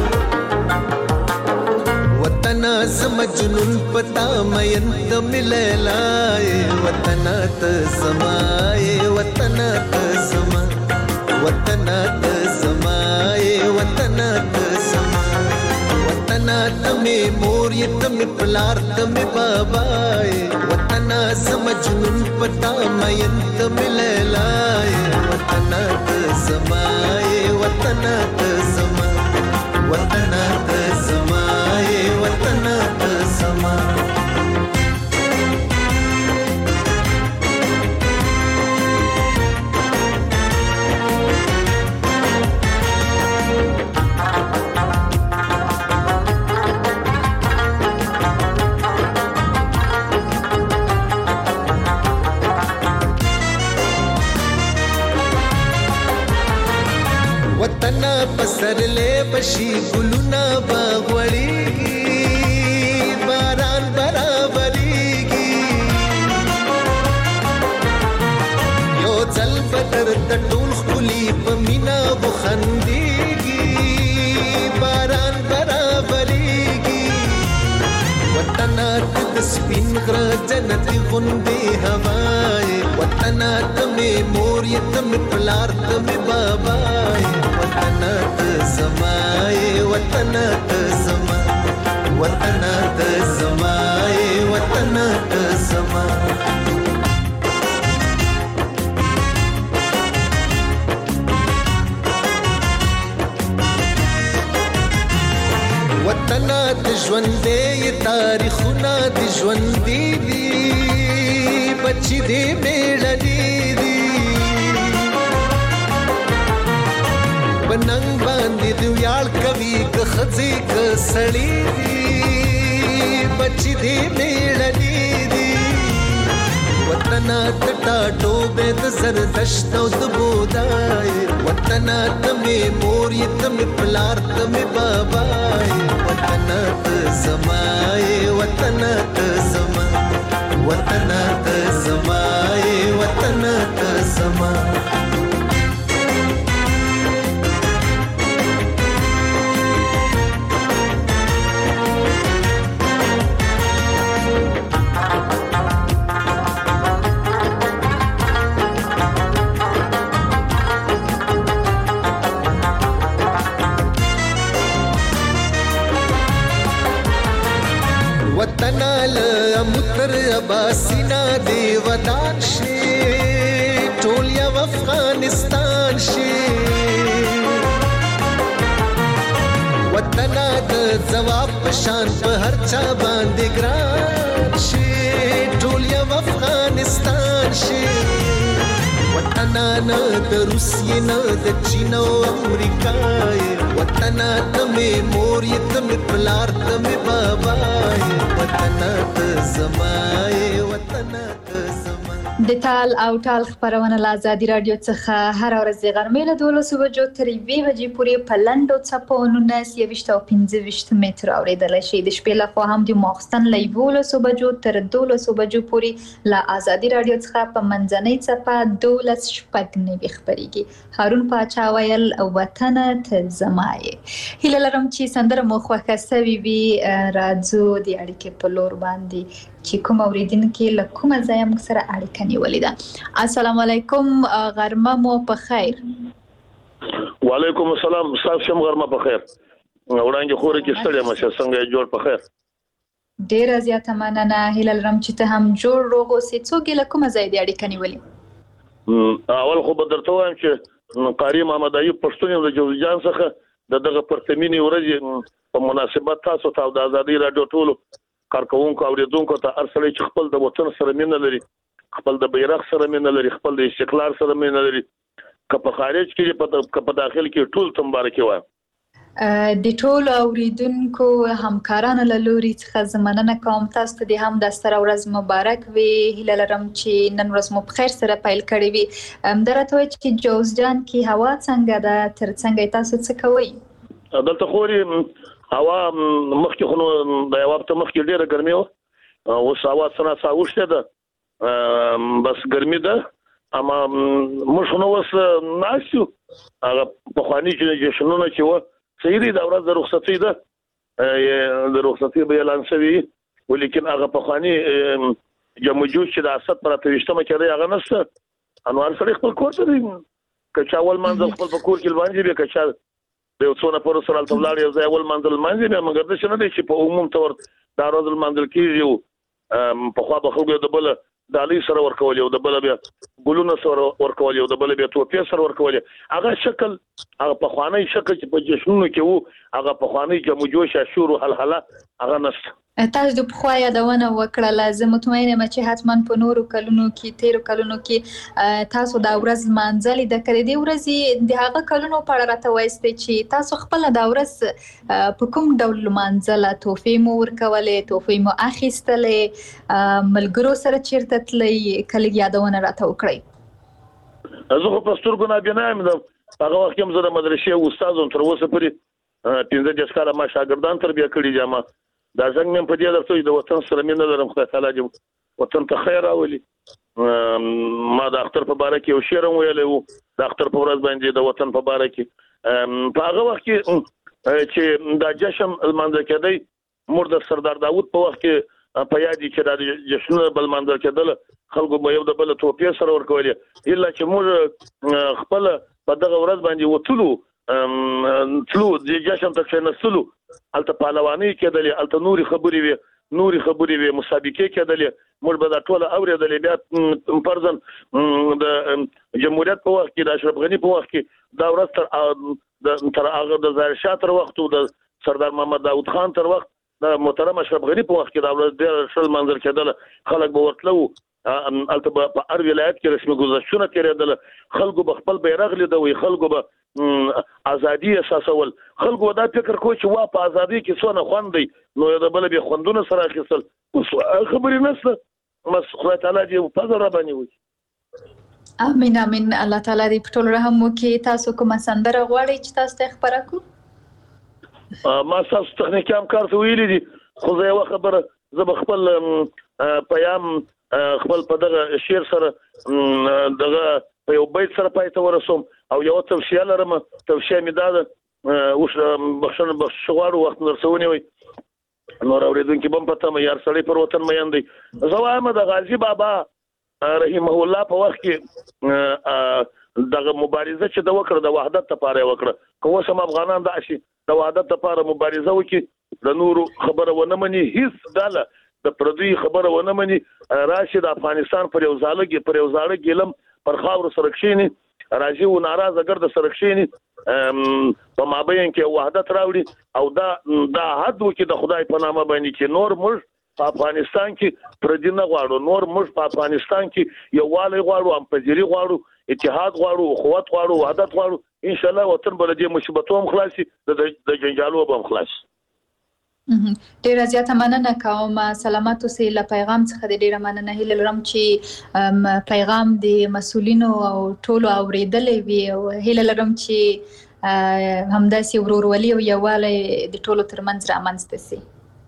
वतन समजनुन पता मयन तमे लैलाए वतन त समाए वतन त समा वतन त समाए वतन त समा وطن ته مې مور یې ته مې پلار ته مې بابا یې وطن زه مجنون پتا مین ته مې لیلا یې وطن ته زما یې وطن ته زما وطن ته زما یې وطن ته زما وطن پسرلې بشي ګلونه باغوړيږي باران برابرېږي یو ځل بدر د ټول خولي په مینا وخندېږي باران برابرېږي وطن د سپین غره جنتي غوندې هواي وطن ته مې مور یې ته مې پلار ته مې بابا وطن ته زما یې وطن ته زما وطن ته زما یې وطن ته زما وطن د ژوندې تاریخونه د ژوندې دي بچي دې میړني دي بننګ باندې دی ویاړ کوي که خځې که سړی دي بچي دې میړني دي وطن ته ټاټو به د زردشت او د بودای وطن ته مې مور یې ته مې پلار ته مې بابا وطن ته زما یې وطن ته زما وطن ته زما یې وطن ته زما وطن له متر اباسینا دی ودان شي ټول یو افغانستان شي وطن د جواب پشان په هر چا باندې ګران شي ټول یو افغانستان شي وطن نه د روسیې نه د چین او امریکا وطن ته مې مور یې ته مې پلار ته مې بابا وطن ته زما وطن ته زما د تال او ټال خبرونه له ازادي رادیو څخه هر ورځ د غرمې له دولسو بجو تر یوې بجې پورې په لنډو څپو نولس یویشت او پنځه ویشت متر اورېدلی شي د شپې لخوا هم د ماخستن له یولسو بجو تر دولسو بجو پورې له ازادي رادیو څخه په منځنۍ څپه دولس شپږ نوي خپرېږي هارون پاچا ویل وطن ته زما یې هیله لرم چې سندره مو خوښه سوې وي راځو د اړیکې په لور باندې چې کوم اوریدونکي له کومه ځایه موږ سره اړیکه نیولې ده السلام علیکم غرمه مو په خیر وعلیکم السلام صاحب شم غرمه په خیر وړاندې خوري کې ستړي مشه څنګه جوړ په خیر ډیره زیاته مننه هیله لرم چې ته هم جوړ روغ اوسې څوک له کومه ځایه د اړیکه نیولې اول خو به درته وایم چې قاری محمد ایوب پښتون د جوزجان څخه د دغه پرتمینی ورځې په مناسبت تاسو ته د ازادي رادیو ټولو کارکونکو اوریدونکو ته ارسلې چې خپل د وطن سره مینه لري خپل د بیرغ سره مینه لري خپل د استقلال سره مینه لري که په خارج کې په داخل کې ټول ته مبارکي وایم د ټول اوریدونکو همکارانو له لوري څخه مننه کوم تاسو ته د هم د ستر ورځ مبارک وي هیله لرم چې نن ورځ مو په خیر سره پیل کړی وي درته وایي چې جوزجان کې هوا څنګه ده تر څنګه تاسو څه کوئ دلته خوري هوا مخکې خو د یو وخت مخکې ډیره ګرمي و اوس هوا څنګه ساوښته ده بس ګرمي ده اما موږ نو اوس ناسیو هغه په خواني چې جشنونه چې و سیدی د ورځ د رخصتۍ ده د رخصتۍ به اعلان شوی ولیکن هغه په خواني جمجوج چې د اسد پر اتويشتمه کې هغه نشته انوار سره خپل کور ته دی کچا اول منځ خپل په کور کې باندې به کچا د یو څو نفرو سره هلته ولاړ یو ځای اول منزل منځي بیا مګر داسې نه دی چې په عموم طور دا ورځ لمانځل کېږي پخوا به خلکو د بله ډالۍ سره ورکول یو د بله بیا ګلونه سره ورکول یو د بله بیا توپې سره ورکول هغه شکل هغه پخوانی شکل چې په جشنونو کې وو هغه پخوانی جم و جوش شور او هلهله هغه نشته. تاسو د پخوا یادونه وکړه زه مطمئنه یم چې حتما په نورو کلونو کې تیرو کلونو کې تاسو دا ورځ لمانځلې د کړې دې ورځې د هغه کلونو په اړه راته وایستئ چې تاسو خپل دا ورځ په کوم ډول لمانځله تحفې مو ورکولې تحفې مو اخیستلې ملګرو سره چیرته تلئ کله یادونه راته وکړئ. زه خو په سترګو نابینا یم هغه وخت هم زه د مدرسې استاد وم تر اوسه پورې پنځه دېرش کاله ما شاګردان تربیه کړي دي ما دا څنګه مې په دې درته د وطن سره مینه لرم خدای تعالی دې وطن ته خیر راولي. ما د اختر په باره کې یو شعر هم ویلی و د اختر په ورځ باندې د وطن په باره کې په هغه وخت کې چې دا جشن لمانځل کېدی موږ د سردار داود په وخت کې په یاد چې دا جشنونه به لمانځل کېدل خلکو به یو د بل توپې سره ورکولې الا چې موږ خپل په دغه ورځ باندې وتلو تلو د جشن ته کېناستلو هلته پهلواني کېدلې هلته نورې خبرې وې نورې خبرې وې مسابقې کېدلې موږ به دا ټوله اورېدلې بیا فرضاً د جمهوریت په وخت کې د اشرف غني په وخت کې دا ورځ تر هغه د ظاهر شاه تر وخت او د سردار محمد داود خان تر وخت د محترم اشرف غني په وخت کې دا ورځ ډېر ښه لمانځل کېدله خلک به ورتلو هلته به په هر ولایت کې رسمي ګذشتونه تېرېدله خلکو به خپل بیرغ لیدوي خلکو به ازادي احساسول خلکو دا فکر کوي چې وا په ازادي کې څونه خوند دی نو د بل به خوندونه سره اخیستل اوس خبرې نشته مس خدای تعالی دې په زړه باندې وي. امين امين الله تعالی دې په ټول رحم وکړي. تاسو کوم سندره غواړئ چې تاسو ته خبره کوم؟ ما تاسو تخنیکي همکار ته ویلي دي خو زه یو خبره زه به خپل پیام خپل په دغه شعر سره دغه په یو بیت سره پای ته ورسوم او یو توصیه لرم توصیه مې دا ده اوس بخښنه بخښغواړو وخت نرسونی وي نور اورېدونکي به هم پته مه یار سړی پر وطن مین دی. زه وایم د غازي بابا رحمه الله په وخت کې دغه مبارزه چې د وکړه د وحدت لپاره یې وکړه که اوس هم افغانان داسې د وحدت لپاره مبارزه وکړي د نورو خبره ونه مني هیڅ ډله د پردوی خبره ونه مني راشي د افغانستان پر یو ځاله پر یو ځاړه ګیلم پر خاور سره کښینی راځي او ناراضه ګرد سره کښینی په مابین کې وحدت راوړي او دا دا حد وکړي د خدای په نامه باندې چې نور موږ په افغانستان کې پردي نه غواړو نور موږ په افغانستان کې یووالی غواړو همپذیري غواړو اتحاد غواړو اخوت غواړو وحدت غواړو ان شاء الله وطن به له دې مصیبتو هم خلاصي د جنجالو به هم خلاصي. ډیره زیاته مننه کوم سلامات اوسئ له پیغام څخه ډیره مننه هیله لرم چې پیغام د مسؤلینو او ټولو اوریدلې وي او هیله لرم چې همداسې ورورولي او یووالی د ټولو ترمنځ رامنځته سي.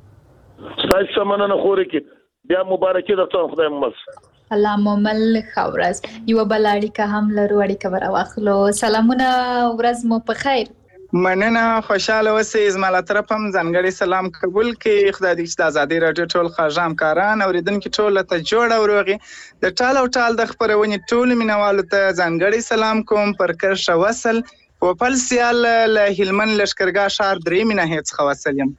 ستاسو مننه خوري کې بیا مبارکي درته خدای ممس الله مومل خورز یو بل اړیکه هم لرو اړیکه ورواخلو. سلامونه ورځ مو په خیر. مننه خوشاله اوسئ زما له طرفه هم ځانګړی سلام قبول کړئ. خدای دې چې د ازادۍ راډیو ټول خوږ همکاران اورېدونکي ټول ته جوړ او روغ د ټال او ټال د خپرونې ټولو مینوالو ته ځانګړی سلام کوم پر کرښه وصل پوپل سیال له هلمند لښکرګاه ښار درېیمې ناحیې څخه وصل یم.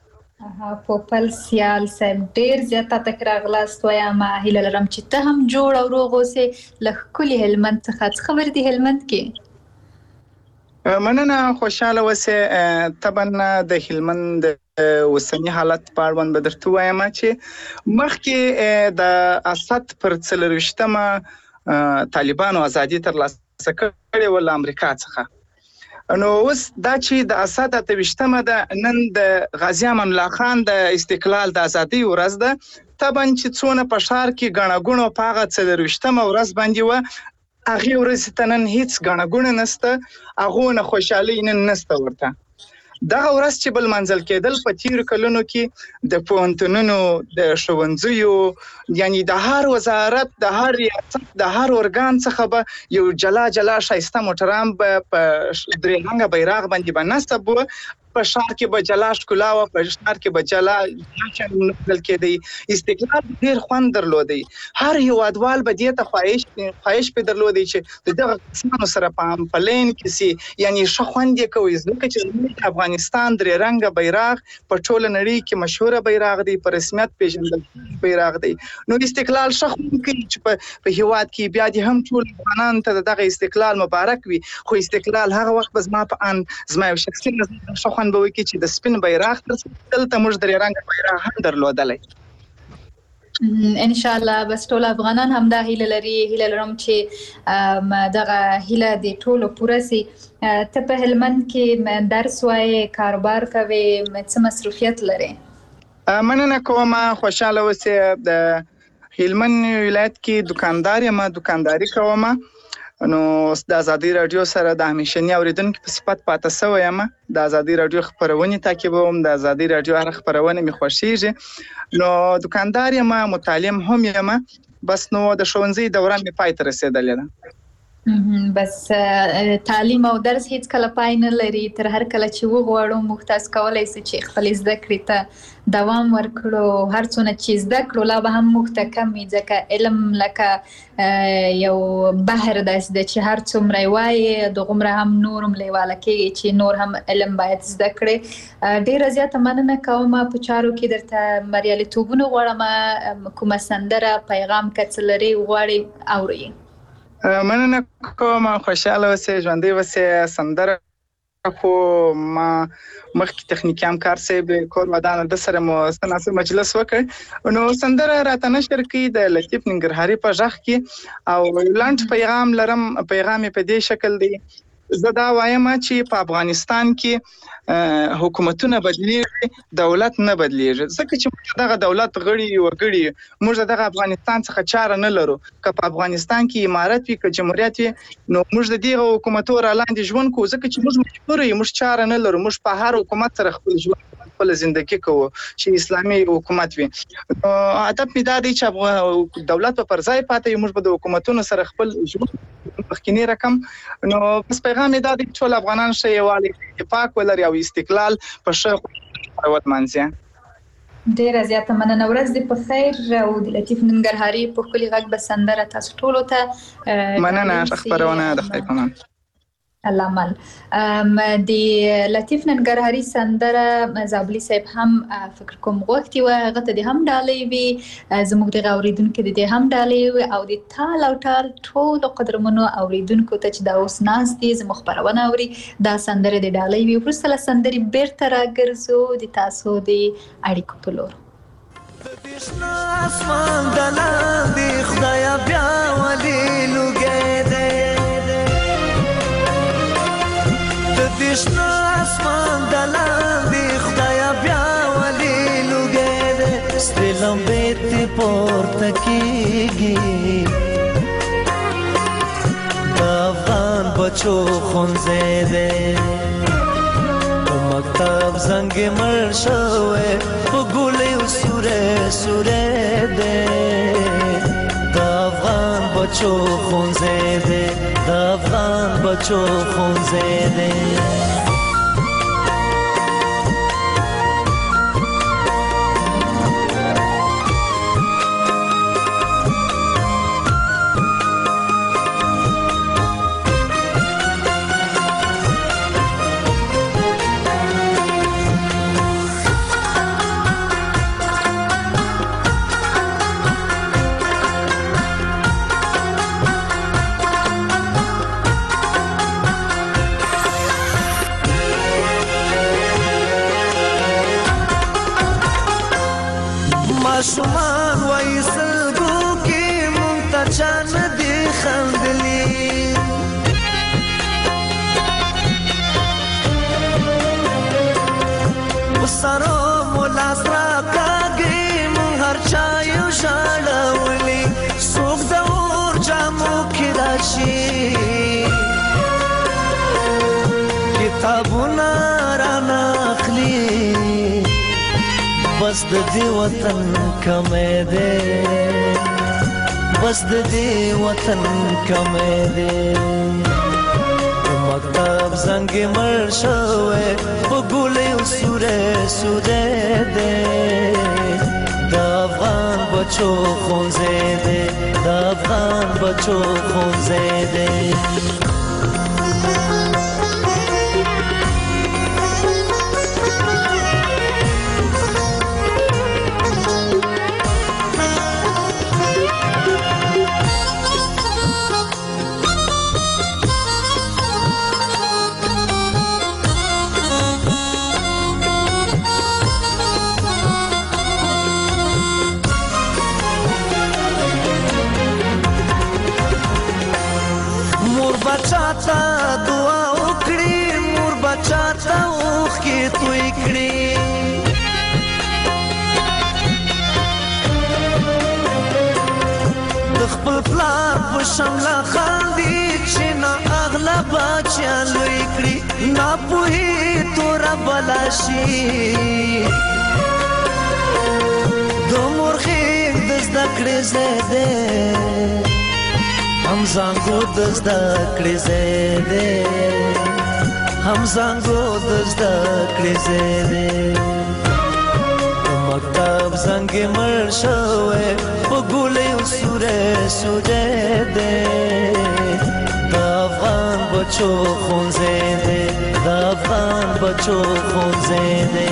پوپل سیال صاحب ډېر زیاته تکرار غلاست وایم هیله لرم چې ته هم جوړ او روغ اوسې له ښکلي هلمند څخه څه خبر دي هلمند کې؟ مننه خوشاله اوسئ. طبعا د هلمند اوسنی حالت په اړوند به درته ووایم چې مخکې د اسد پر څلرویشتمه طالبانو ازادي ترلاسه کړې وه له امریکا څخه نو اوس دا چې د اسد اته ویشتمه ده نن د غازي امان الله خان د استقلال د ازادۍ ورځ ده طبعا چې څونه په ښار کې ګڼه ګوڼه په هغه څلرویشتمه ورځ باندې وه هغې ورځې ته نن هیڅ ګڼه ګوڼه نشته هغو نه خوشحالۍ نن نشته ورته. دغه ورځ چې به لمانځل کېدل په تېرو کلونو کې د پوهنتونونو د ښوونځیو یعنې د هر وزارت د هر ریاست د هر ارګان څخه به یو جلا جلا ښایسته موټران به په درې رنګه بیرغ باندې به نصب وه په شهر کې به جلا ښکلا وه، په شهر کې به جلا جشن نمانځل کېدی. استقلال ډېر خوند درلودی. هر هېوادوال به دې ته خواهش خواهش پې درلودی چې د دغه کسانو سره په په لین کې سي، یعنې ښه خوند یې کوي، ځکه چې زموږ افغانستان درې رنګه بیرغ په ټوله نړۍ کې مشهوره بیرغ دی، په رسمیت پېژندل بیرغ دی. نو استقلال ښه خوند کوي چې په هېواد کې بیا دې هم ټول افغانانو ته د دغه استقلال مبارک وي. خو استقلال هغه وخت به زما په ان زما یو شخصي نظر ښه خوند به وکړي چې د سپین بیرغ تر څنګ دلته موږ درې رنګه بیرغ هم درلودلی. ان شاء الله بس ټول افغانان هم دا هیله لري. هیله لرم چې دغه هیله د ټولو پوره سي. ته په هلمند کې درس وایې، کاروبار کوې، څه مصروفیت لرې؟ مننه کوم. خوشحاله اوسې. د هلمند ولایت کې دکاندار یم، دکانداري کوم. نو د ازادي راډیو سره د همیشني اورېدونکي په صفت پاتې سوی یم. د ازادي راډیو خپرونې تعقیبوم، د ازادي راډیو هره خپرونه مې خوښیږي. نو دکاندار یم، متعلم هم یم. بس نو د ښوونځي دوران مې پای ته رسېدلې ده. بس تعلیم او درس هیڅ کله پای نه لري. تر هر کله چې وغواړو موږ تاسو کولی سو چې خپل زده کړې ته دوام ورکړو. هر څونه چې زده کړو لا به هم موږ ته کم وي، ځکه علم لکه یو بحر داسې ده چې هر څومره یې وایې دغومره هم نور هم لیواله کېږي چې نور هم علم باید زده کړې. ډېره زیاته مننه کوم. په چارو کې درته بریالیتوبونه غواړم. کومه سندره پیغام که څه لرې غواړې اورئ؟ مننه کوم. خوشحاله اوسې، ژوندی اوسې. سندره خو ما مخکې تخنیکي همکار صاحب کور ودانه د سره مو ستناسب مجلس وکړ. نو سندره راته نشر کړي د لطیف ننګرهاري په غږ کې، او لنډ پیغام لرم. پیغام یې په دې شکل دی. زه دا وایم چې په افغانستان کې حکومتونه بدلیږي، دولت نه بدلیږي، ځکه چې موږ دغه دولت غړي وګړي، موږ دغه افغانستان څخه چاره نه لرو. که په افغانستان کې امارت وي، که جمهوریت وي، نو موږ د دغه حکومتو را لاندې ژوند کوو، ځکه چې موږ مجبور یو، موږ چاره نه لرو. موږ په هر حکومت سره خپل ژوند خپل زندگی کوو چې اسلامي حکومت وي. هدف مې دا دی چې دولت په پر ځای پاتې، موږ به د حکومتونو سره خپل ژوند مخکینی رقم. نو بس پیغام مې دا دی چې ټول افغانان ښه یووالی، اتفاق ولري او استقلال په ښه وتمانځي. ډېره زیاته مننه. ورځ دې په خیر. او د لطیف ننګرهاري په ښکلي غږ به سندره تاسو ټولو ته مننه. ښه خپرونه د خدای په امان. الله مل. د لطیف ننګرهاري سندره زابلي صاحب هم فکر کوم غوښتي وه، هغه ته دې هم ډالۍ وي، زموږ دغه اورېدونکو د دې هم ډالۍ وي، او د تال او ټال ټولو قدرمنو اورېدونکو ته چې دا اوس ناست دي زموږ خپرونه اوري، دا سندره د ډالۍ وي. وروسته له سندرې بیرته راګرځو د تاسو د اړیکو په لور. اسمان د لاندې خدایه بیا ولې لوګی دی، د شنه اسمان د لاندې خدایه بیا ولې لوګی دی، سپې لمبې ترې پورته کېږي، د افغان بچو ښوونځی دی، په مکتب زنګ یې مړ شوی، په ګولیو سوری سوری دی، د افغان بچو ښوونځی دی، د افغان بچو ښوونځی دی. ماشومان وایي سلګو کې مونږ ته چا نه دي خندلي، په سرو مو لاس راکاږي مونږ هر چا یو ژړولي، څوک د اور جامو کې راشي کتابونه رانه اخلي، بس د دې وطن کمې دی، بس د دې وطن کمې دی، مکتب زنگ مړ شوی په ګولۍ سوری سوری دی د افغان بچو ښوونځی دی د افغان بچو ښوونځی دی بچاتا دعا وکړي مور بچاتا اوښکې توی کړي د خپل پلار په شمله خاندي چې نه اغله بچیان لوی کړي ناپوهي توره بلا شي د مور غېږ د زده کړې ځای دی هم زانګو د زده کړې ځای دی هم زانګو د زده کړې ځای دی د مکتب زنګ مړ شوی په ګولیو سوری سوری دی د افغان بچو ښوونځی دی د افغان بچو ښوونځی دی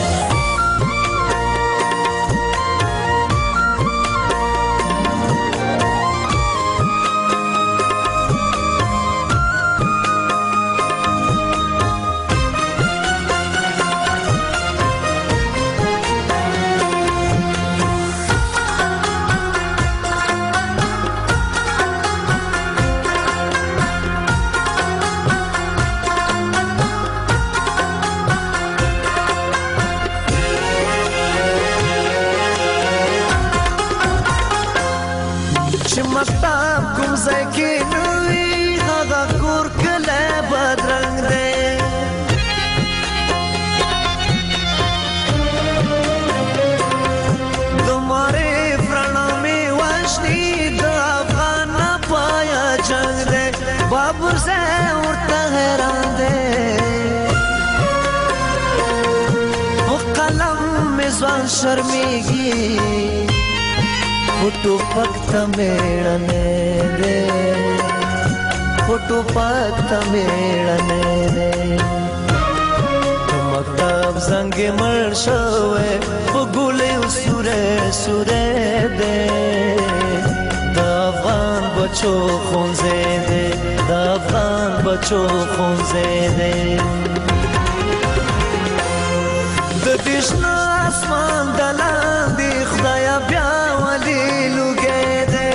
شرمیږي فوټو پکته میړنه دې فوټو پکته میړنه دې مکتب زنګ مړ شوی په ګولۍ سوری سوری دی د افغان بچو ښوونځی دی د افغان بچو ښوونځی دی د دې شنه اسمان د لاندې خدایه بیا ولې لوګی دی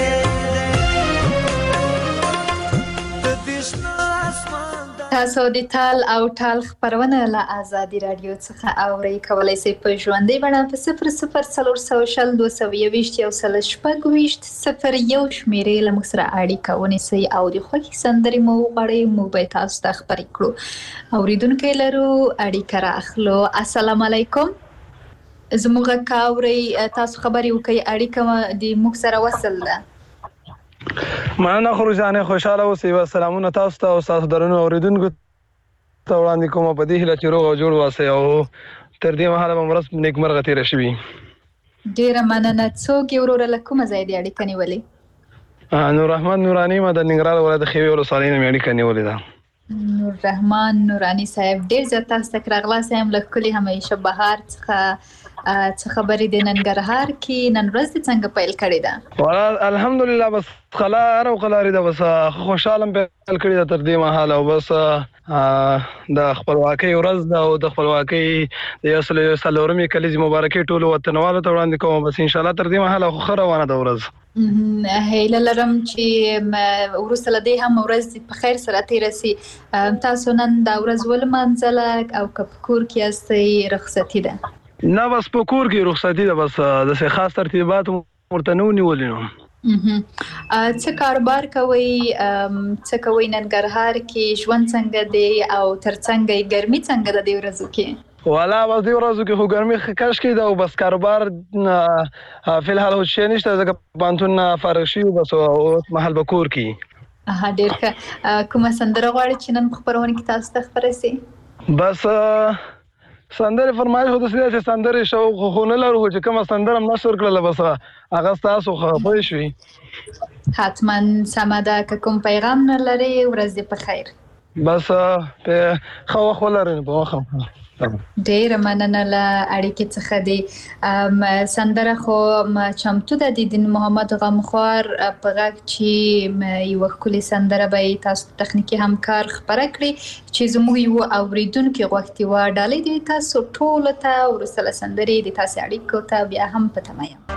د دې شنه اسمان تاسو د تال او ټال خبرونه له آزادي رادیو څخه اورئ کولی شئ په ژوندۍ بڼه په صفر صفر څلور سوه شل دوه سوه یوویشت یو سل شپږ ویشت صفر یو شمېرې له موږ سره اړیکه ونیسئ او د خوښې سندرې مو وغواړئ موږ به یې تاسو ته خپرې کړو اورېدونکی لرو اړیکه رااخلو السلام علیکم زموږ غږ اورئ تاسو خبرې وکړئ اړیکه د موږ سره وصل ده مننه خروجانې خوشحاله اوسئ و سلامونه تاسو ته او ستاسو درنو اورېدونکو ته وړاندې کومه په دې هیله چې روغ او جوړ اوسئ او تر دې مهاله به مو ورځ نیکمرغه تېره شوي ډېره مننه څوک یې وروره له کومه ځای دې اړیکه نیولې نوررحمن نوراني ما د ننګرهار ولایت د ښېوې ولسوالۍ نه مې اړیکه نیولې ده نوررحمن نوراني صاحب ډېر زیات تاسو ته راغلاست یم له ښکلي همیشه بهار څخه څه خبرې د ننګرهار کې نن ورځ دې څنګه پیل کړې ده الحمدلله بس خلار او خلارې ده بس خوشحاله پیل کړې ده تر دې مهاله او بس د خپلواکۍ ورځ ده او د خپلواکۍ د یو سل څلورمې کلیزې مبارکۍ ټولو وطنوالو ته وړاندې کوم بس انشاءالله تر دې مهاله خو ښه روانه ده ورځ هیله لرم چې وروسته له دې هم ورځ په خیر سره تېره سي تاسو نن دا ورځ ولمانځله او که په کور کې یاستئ رخصتي ده نه بس په کور کې رخصتي ده بس داسې خاص ترتیبات ورته نه وو نیولي نو څه کاروبار کوئ څه کوئ ننګرهار کې ژوند څنګه دی او ترڅنګ یې ګرمي څنګه ده دې ورځو کې والا بس دې ورځو کې خو ګرمي کشکې ده او بس کاروبار فی الحال هیڅ شی نشته ځکه پوهنتون نه فارغ شوي بس اوس مهال به کور کې ها ډیر ښه. کومه سندره غواړئ چې نن په خپرونه کې تاسو ته خپره سي؟ بس سندره فرمایش هو د سیاسي سندره شوق خو نه لرو چې کومه سندره نشر کړل بس هغه تاسو خو شوي. حتما سمه ده. که کوم پیغام نه لري ورځ دې په خیر. بس په خو خو لري په واخم. ډیره مننه له اړیکې څخه دی. سندره خو چمتو ده د دین محمد غمخوار په غږ چې یو ښکلې سندره به تاسو تخنیکي همکار خپره کړي چې زموږ یو اوریدونکي غوښتي وه. ډالۍ دې تاسو ټولو ته وروسته له سندرې د تاسې اړیکو ته بیا هم په تمه یم.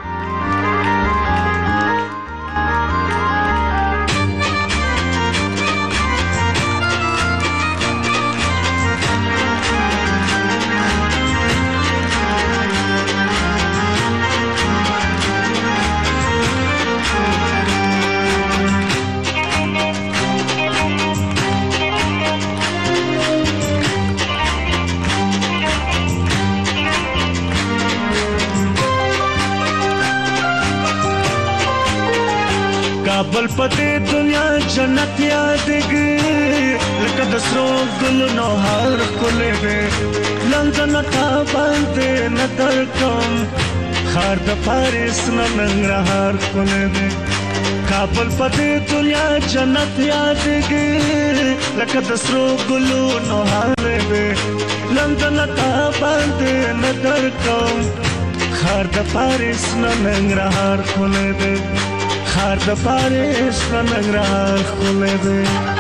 کابل پدې دنیا جنت یادګي لکه د سرو ګلونو هر کولې به لندن تا باندې نظر کوم خار د پاریس ننګرهار کولې به کابل پدې دنیا جنت یادګي لکه د سرو ګلونو هر به لندن تا باندې نظر کوم خار د پاریس ننګرهار کولې به خار د پاریس ننګرهار کولې به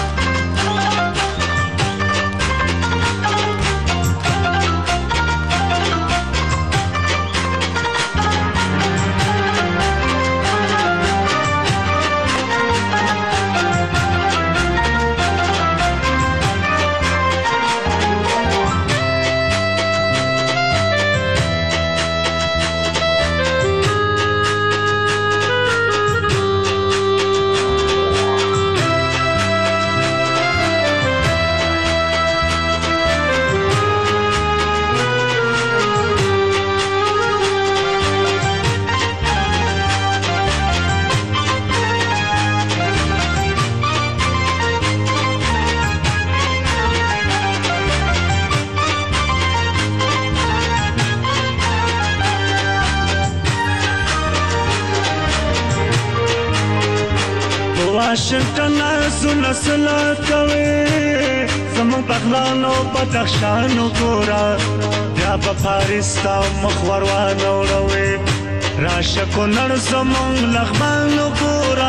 واشنگټن زونه سلا کوي زمون بغلانو بدخشانو ګورا بیا په پاریس تا مخور وانه وروي راشه کو نړ زمون لغمانو ګورا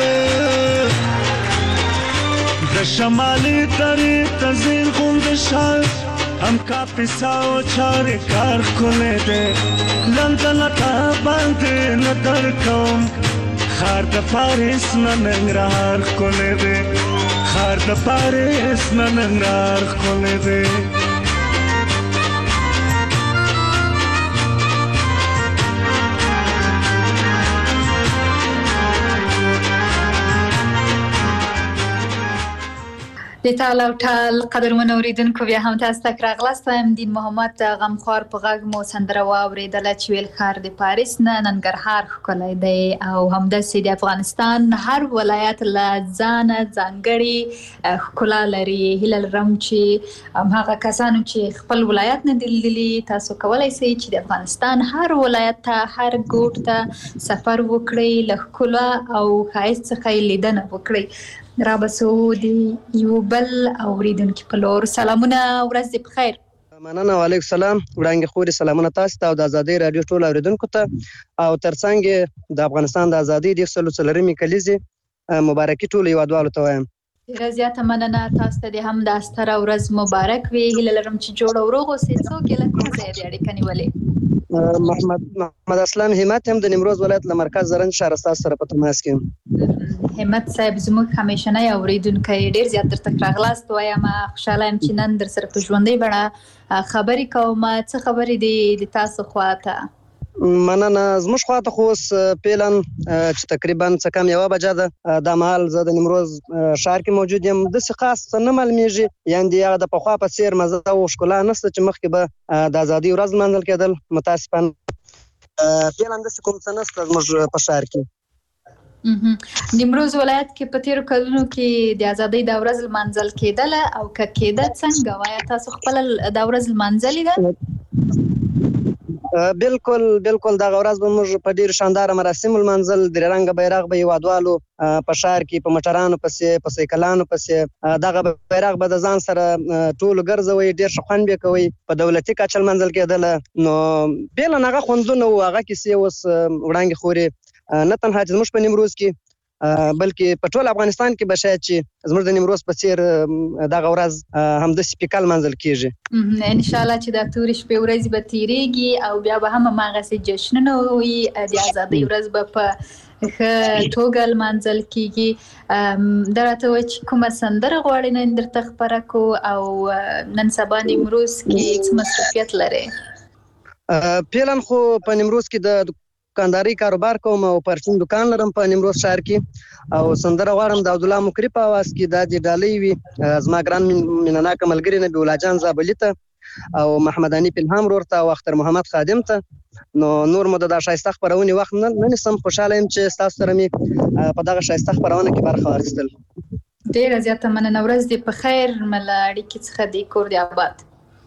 د شمالي درې تزین غوند شال هم کا پیساو چارې کار کولې ده لندن تا باندې نظر کوم خار د پاریس ننګرهار کولې ده خار د پاریس ننګرهار کولې ده د ټال او ټال قدرمن اوریدونکو بیا هم تاسو ته راغلاست. یم دین محمد غمخوار په غږ مو سندره واورېدله چې ویل خار د پاریس نه ننګرهار ښکلی دی او همداسې د افغانستان هر ولایت له ځانه ځانګړې ښکلا لري. هیله لرم چې همهغه کسانو چې خپل ولایت نه دي لیدلي تاسو کولی شئ چې د افغانستان هر ولایت ته هر ګوټ ته سفر وکړئ له ښکلا او ښایست څخه یې لیدنه وکړئ. را بسو د یو بل اوریدونکي په لور. سلامونه ورځ دې په خیر. مننه. وعلیکم السلام. وړاندې خوري سلامونه تاسو ته او د ازادي رادیو ټول اوریدونکو ته او ترڅنګ د افغانستان د ازادي د څلورمې کلیزې مبارکي ټول هیوادوالو ته وایم. ډیره زیاته مننه. تاسو ته هم د ستره ورځ مبارک وي. هیله لرم چې جوړ او روغ اوسئ. څوک یې له کوم ځایه دې اړیکه نیولې؟ محمد محمد اسلام همت هم د نیمروز ولایت له مرکز زرنج شهرستان سره په تماس کې. همت صاحب زموږ همیشنی اوریدونکی ډیر زیات درته راغلاست. وایم خوشاله یم چې نن در سره په ژوندۍ بڼه خبرې کوم. څه خبرې دي د تاسو خواته؟ مننه. زموږ خواته خو اوس پیلن چې تقریبا څه کم یوه بجه ده. دا مهال زه د نیمروز ښار کې موجود یم. داسې خاص څه نه معلومیږي یعنې د هغه د پخوا په څېر مزه او ښکلا نشته چې مخکې به د ازادۍ ورځ لمانځل کېدل. متاسفانه پیلن داسې کوم څه نشته زموږ په ښار کې. نیمروز ولایت کې په تیرو کلونو کې د ازادۍ د ورځ لمانځل کېدله او که کېده څنګه وایي تاسو خپل د ورځ لمانځلې ده؟ بالکل بالکل دا ورځ به موږ په ډیر شاندار مراسم لمانځل. درې رنګه بیرغ به هیوادوالو په ښار کې په موټرانو پسې په سایکلانو پسې دغه بیرغ به د ځان سره ټولو ګرځوي، ډیر ښه خوند به کوي. په دولتي کچه لمانځل کېدله نو بې له هغه خوندونه وو، هغه کیسې اوس وړاندې خورې نه تنها چې زموږ په نیمروز کې بلکې په ټول افغانستان کې به شاید چې زموږ د نیمروز په څیر دغه ورځ همداسې پیکه لمانځل کېږي. ان شاء الله چې دا تورې شپې ورځې به تیریږي او بیا به هم هماغسې جشنونه وي، د ازادۍ ورځ به په ښه توګه لمانځل کېږي. دا راته وایي چې کومه سندره غواړې نن درته خپره کړو او نن سبا نیمروز کې څه مصروفیت لرې؟ فعلا خو په نیمروز کې د دکانداري کاروبار کوم او پرچون دکان لرم په نیمروز ښار کې او سندره غواړم د عبدالله مکري په اواز کې دا د ډالۍ وي زما ګران مینناکه ملګري نبي الله جان زابلي ته او محمد انیف الهام ورور ته او اختر محمد خادم ته. نو نور مو د ښایسته خپرونې وخت نه نیسم، خوشحاله یم چې ستاسو سره مې په دغه ښایسته خپرونه کې برخه واخیستل. ډېره زیاته مننه. ورځ دې په خیر، مله اړیکې څخه دې کور دې آباد.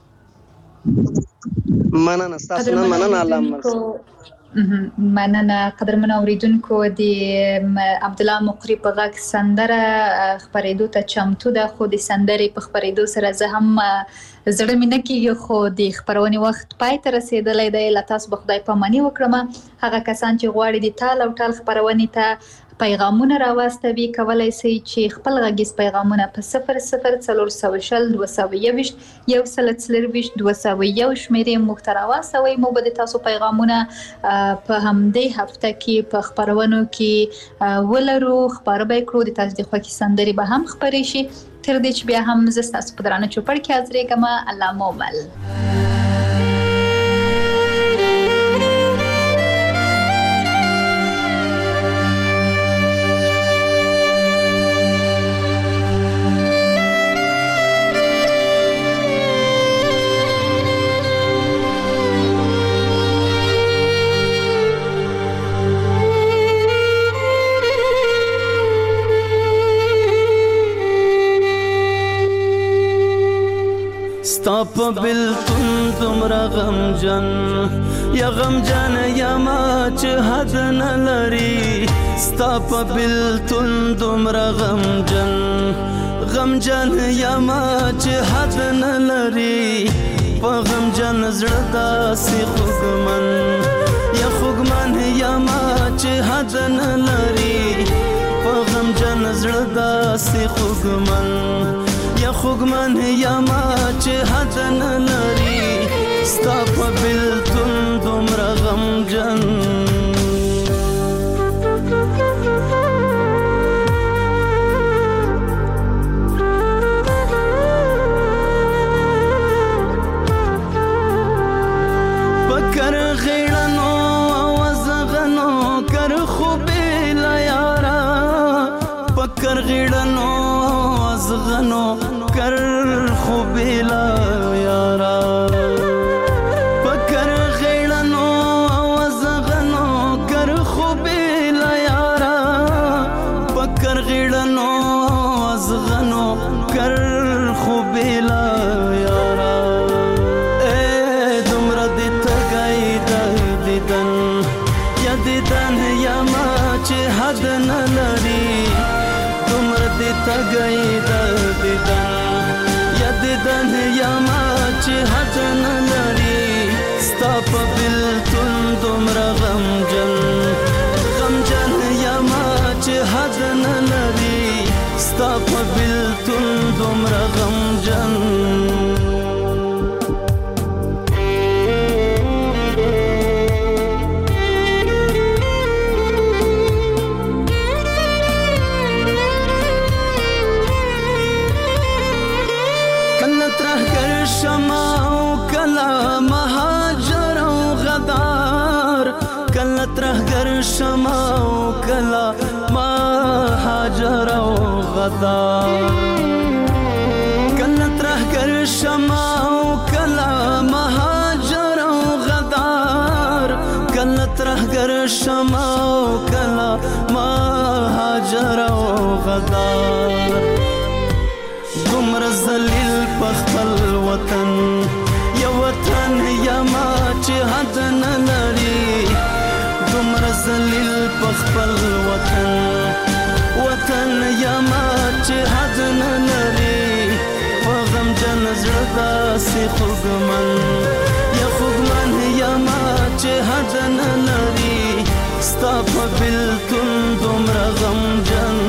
مننه ستاسو نه مننه. الله مرسته. مننه قدرمن اوریدونکو. د عبدالله مقری په غږ سندره خپرېدو ته چمتو ده، خو د سندرې په خپرېدو سره زه هم زړه مې نه کېږي، خو د خپرونې وخت پای ته رسېدلی دی. له تاسو به خدای پاماني وکړم. هغه کسان چې غواړي د تال او ټال خپرونې ته پیغامونه راواستوي کولی شئ چې خپل غږیز پیغامونه په صفر صفر څلور سوه شل دوه سوه یوویشت یو سل څلرویشت دوه سوه یو شمېرې موږ ته راواستوئ. موږ به د تاسو پیغامونه په همدې هفته کې په خپرونو کې ولرو، خپاره به یې کړو. د تاسو د خوښې سندرې به هم خپرې شي. تر دې چې بیا هم زه ستاسو په درانه چوپړ کې حاضرېږم. الله مو مل. ستا په بلتون دومره غمجن یا غمجن یما چې حد نه لري. ستا په بلتون دومره غمجن غمجن یما چې حد نه لري. په غمجن زړه داسې خوږمن یا خوږمن یما چې حد نه لري. په غمجن زړه داسې خوږمن یا خوږمن یما چې حد نه لري. ستا په بلتون دومره غمجن پکر غیړنو وزغنو کر خوبې لا یارا. پکر غیړنو وزغنو کر خوبې لا یارا. پکر غیړنو وزغنو کر خوبې لا یارا. پکر غیړنو وزغنو کر خوبې لا یارا. اے دومره دې تګی د دیدن یا دیدن یما چې حد نه لري. دومره دې تګی د دیدن یا دیدن یما چې حد نه لري. ستا په بلتون دومره غمجن غمجن یما چې حد نه لري. ستا په بلتون دومره غمجن ترهګر شمع او کلا مهاجر او غدار. کله ترهګر شمع او کلا مهاجر او غدار. کله ترهګر شمع او کلا غدار دومره ذلیل په خپل وطن یو وطن یما چې حد نه لري دومره ذلیل په خپل وطن وطن یما چې حد نه لري په غم جن زړه داسې خوږمن یا خوږمن یما چې حد نه لري ستا په بېلتون دومره غمجن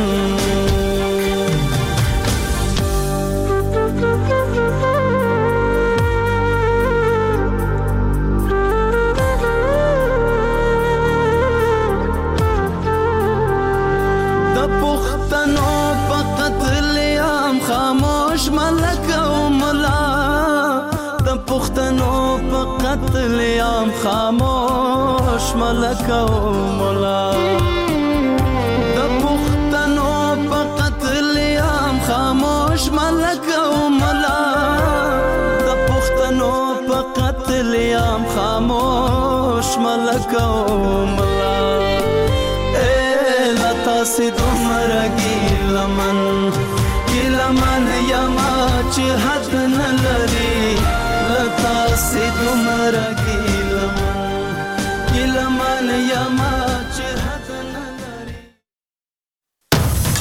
پښتنو په قتل عام خاموش ملک او مولا د پښتنو په قتل عام خاموش ملک او مولا د پښتنو په قتل عام خاموش ملک او مولا اے لتا سي دومره ګیلمن ګیلمن یما چې حد نه لري لتا سي دومره ګیلمن ګیلمن یم